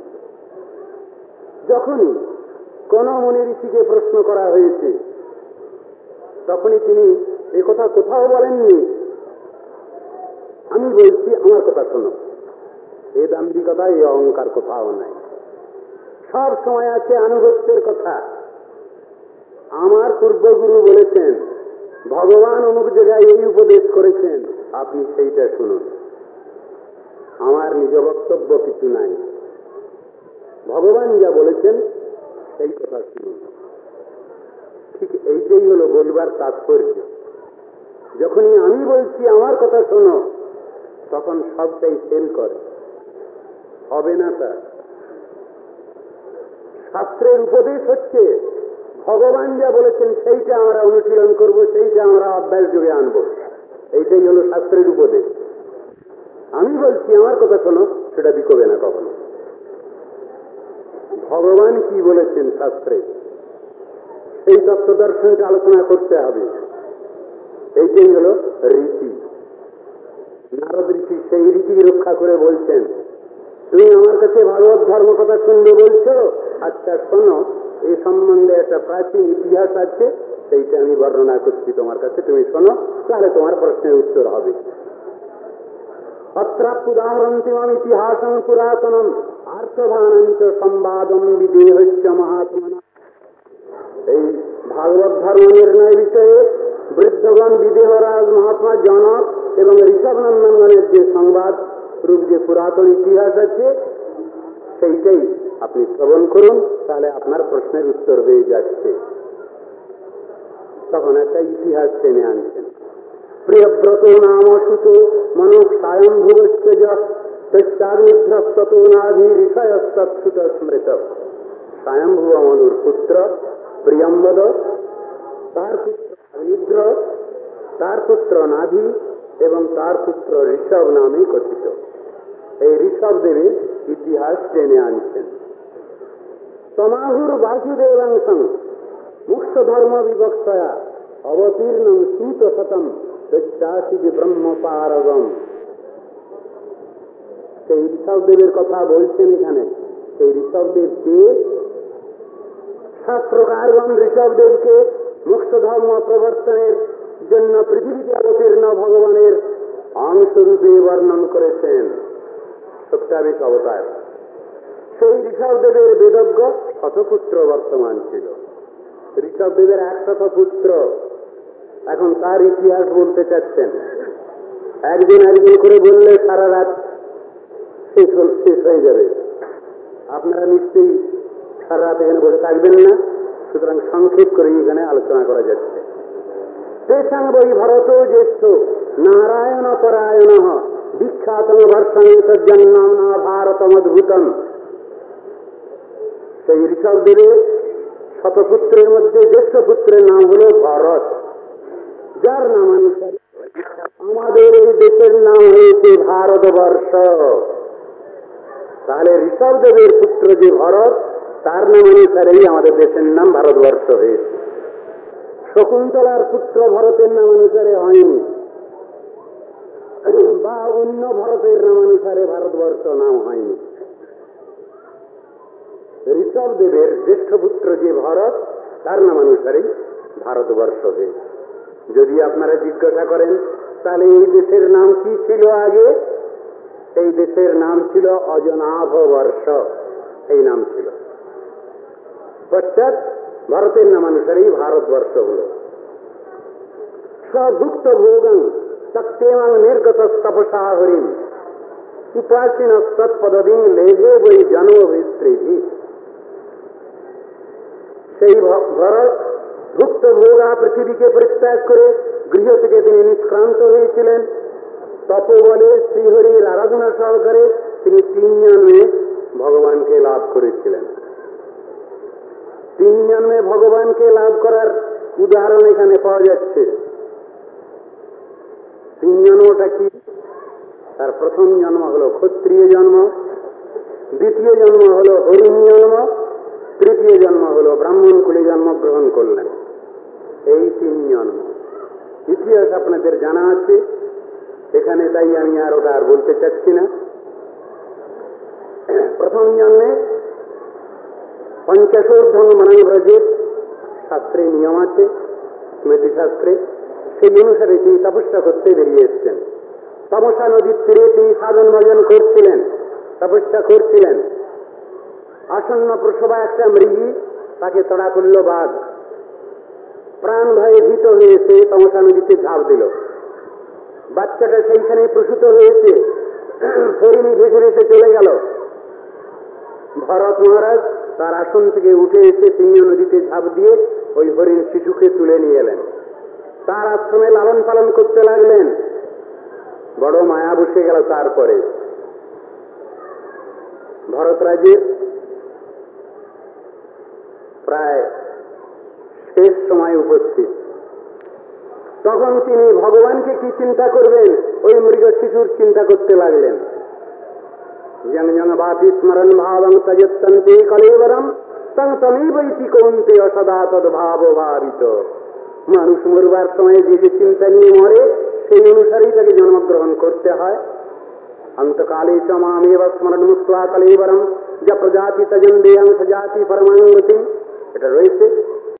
যখনই কোন মুনি ঋষিকে প্রশ্ন করা হয়েছে তখনই তিনি একথা কোথাও বলেননি আমি বলছি আমার কথা শোনো, এ দাম্ভিকতা এই অহংকার কোথাও নাই। সব সময় আছে আনুগত্যের কথা। আমার পূর্বগুরু বলেছেন, ভগবান অমুক জায়গায় এই উপদেশ করেছেন, আপনি সেইটা শুনুন, আমার নিজ বক্তব্য কিছু নাই, ভগবান যা বলেছেন সেই কথা শুনুন। ঠিক এইটাই হলো বলবার তাৎপর্য। যখনই আমি বলছি আমার কথা শোনো, তখন সবটাই ফেল করে, হবে না। তা শাস্ত্রের উপদেশ হচ্ছে ভগবান যা বলেছেন সেইটা আমরা অনুশীলন করব, সেইটা আমরা অভ্যাস যোগে আনব। এইটাই হলো শাস্ত্রের উপদেশ। আমি বলছি আমার কথা শোনো, সেটা বিকবে না কখনো। ভগবান কি বলেছেন শাস্ত্রে, এই তত্ত্ব দর্শনকে আলোচনা করতে হবে। এইটাই হলো রীতি। নারদ ঋষি সেই রীতি রক্ষা করে বলছেন, তুমি আমার কাছে ভাগবত ধর্ম কথা শুনবে বলছো, আচ্ছা শোনো, এই সম্বন্ধে একটা প্রাচীন ইতিহাস আছে, সেইটা আমি বর্ণনা করছি তোমার কাছে, তুমি শোনো, তাহলে তোমার প্রশ্নের উত্তর হবে। অত্রাপুদাহরন্তিমাম ইতিহাসং পুরাতনম আর্থভানঞ্চ সংবাদম বিদেহস্য মহাত্মনা। এই ভাগবত ধর্ম নির্ণয় বিষয়ে বৃদ্ধগণ, বিদেহরাজ, মহাত্মা জনক এবং ঋষভনন্দনগণের যে সংবাদ রূপ যে পুরাতন ইতিহাস আছে, সেইটাই আপনি শ্রবণ করুন, তাহলে আপনার প্রশ্নের উত্তর হয়ে যাচ্ছে। তখন একটা ইতিহাস টেনে আনছেন। প্রিয়ব্রত নাম সুত মনো স্বয়ংভুবশ্চাগ্নিধ্রস্ত নাভি ঋষয়স্তুত স্মৃত। স্বয়ংভুব মনুর পুত্র প্রিয়ম্বদ, তার পুত্র অগ্নিধ্র, তার পুত্র নাভি এবং তার পুত্র ঋষভ নামে কথিত। এই ঋষভ দেবীর ইতিহাস টেনে আনছেন। সমাহুর বাসুদেবাংশং মুখ্য ধর্ম বিবক্ষয়া অবতীর্ণ শীত শতম প্রত্যাশিত ব্রহ্মপারগম। সেই ঋষভদেবের কথা বলছেন এখানে। সেই ঋষভদেবকে শাস্ত্রকারগণ ঋষভদেবকে মুখ্য ধর্ম প্রবর্তনের জন্য পৃথিবীতে অবতীর্ণ ভগবানের অংশরূপে বর্ণন করেছেন। সত্যাবিশ অবতার। সেই ঋষভদেবের বেদজ্ঞ শতপুত্র বর্তমান ছিল। ঋষভদেবের একশত পুত্র। এখন তার ইতিহাস বলতে চাচ্ছেন। একদিন একদিন করে বললে সারা রাত শেষ শেষ হয়ে যাবে। আপনারা নিশ্চয়ই সারা রাত এখানে বসে থাকবেন না, সুতরাং সংক্ষেপ করে এখানে আলোচনা করা যাচ্ছে। তেষাং বৈ ভরত জ্যেষ্ঠ নারায়ণ পরায়ণ বিখ্যাতম বর্ষণেতজ্জন্নাম ভারতম অদ্ভুতম। সেই ঋষভদেবের শতপুত্রের মধ্যে জ্যেষ্ঠ পুত্রের নাম হল ভরত, যার নামানুসারে আমাদের এই দেশের নাম হয়েছে ভারতবর্ষ। তাহলে ঋষভদেবের পুত্র যে ভরত, তার নামানুসারেই আমাদের দেশের নাম ভারতবর্ষ হয়েছে। শকুন্তলার পুত্র ভরতের নামানুসারে হয়নি, বা অন্য ভরতের নামানুসারে ভারতবর্ষ নাম হয়নি। ঋষভদেবের জ্যেষ্ঠ পুত্র যে ভরত, তার নামানুসারেই ভারতবর্ষ হয়েছে। যদি আপনারা জিজ্ঞাসা করেন তাহলে এই দেশের নাম কি ছিল আগে, এই দেশের নাম ছিল অজনাভ বর্ষ, এই নাম ছিল। পশ্চাৎ ভারতের নামানুসারেই ভারতবর্ষ হল। স্বভুক্ত ভোগং সত্যেমাং নির্গত তপসা হরিম উপাসীন তৎপদবিং লেভে বই জন্মভিস্ত্রী। সেই ভরত ভুক্ত ভোগা পৃথিবীকে পরিত্যাগ করে গৃহ থেকে তিনি নিষ্ক্রান্ত হয়েছিলেন। তপবলে শ্রীহরির আরাধনা সহকারে তিনি তিন জন্মে ভগবানকে লাভ করেছিলেন। তিন জন্মে ভগবানকে লাভ করার উদাহরণ এখানে পাওয়া যাচ্ছে। তিন জন্মটা কি? তার প্রথম জন্ম হল ক্ষত্রিয় জন্ম, দ্বিতীয় জন্ম হল হরিণ জন্ম, তৃতীয় জন্ম হলো ব্রাহ্মণ কুলে জন্মগ্রহণ করলেন। এই তিন জন্ম ইতিহাস আপনাদের জানা আছে, এখানে তাই আমি আর ওটা আর বলতে চাচ্ছি না। প্রথম জন্মে পঞ্চাশোর্ধ্বং মনব্রজের শাস্ত্রে নিয়ম আছে, স্মৃতিশাস্ত্রে, সেই অনুসারে তিনি তপস্যা করতে বেরিয়ে এসছেন। তমসা নদীর তীরে তিনি সাধন ভজন করছিলেন, তপস্যা করছিলেন। আসন্ন প্রসবা একটা মৃগী তাকে তাড়া করল বাঘ। প্রাণ ভয়ে ভীত হয়েছে তমসা নদীতে ঝাঁপ দিল। বাচ্চাটা সেইখানে প্রসূত হয়েছে, হরিণী ভেসে ভেসে চলে গেল। ভরত মহারাজ তার আসন থেকে উঠে এসে সিংহ নদীতে ঝাঁপ দিয়ে ওই হরিণ শিশুকে তুলে নিয়ে এলেন, তার আশ্রমে লালন পালন করতে লাগলেন। বড় মায়া বসে গেল। তারপরে ভরতরাজের প্রায় শেষ সময় উপস্থিত। তখন তিনি ভগবানকে কি চিন্তা করবেন, ওই মৃগ শিশুর চিন্তা করতে লাগলেন। জং জং বাপি স্মরণ ভাবং তজত্তন্তে কলেবরম তং তমেবৈতি কৌন্তে সদা তদ্ভাব ভাবিত। মানুষ মরবার সময় যে যে চিন্তা নিয়ে মরে, সেই অনুসারেই তাকে জন্মগ্রহণ করতে হয়। অন্তকালে চ মামেব স্মরণ মুক্তা কলেবরম যা প্রজাতি তজন্দেয়ং সজাতি পরমাঙ্গতি, এটা রয়েছে।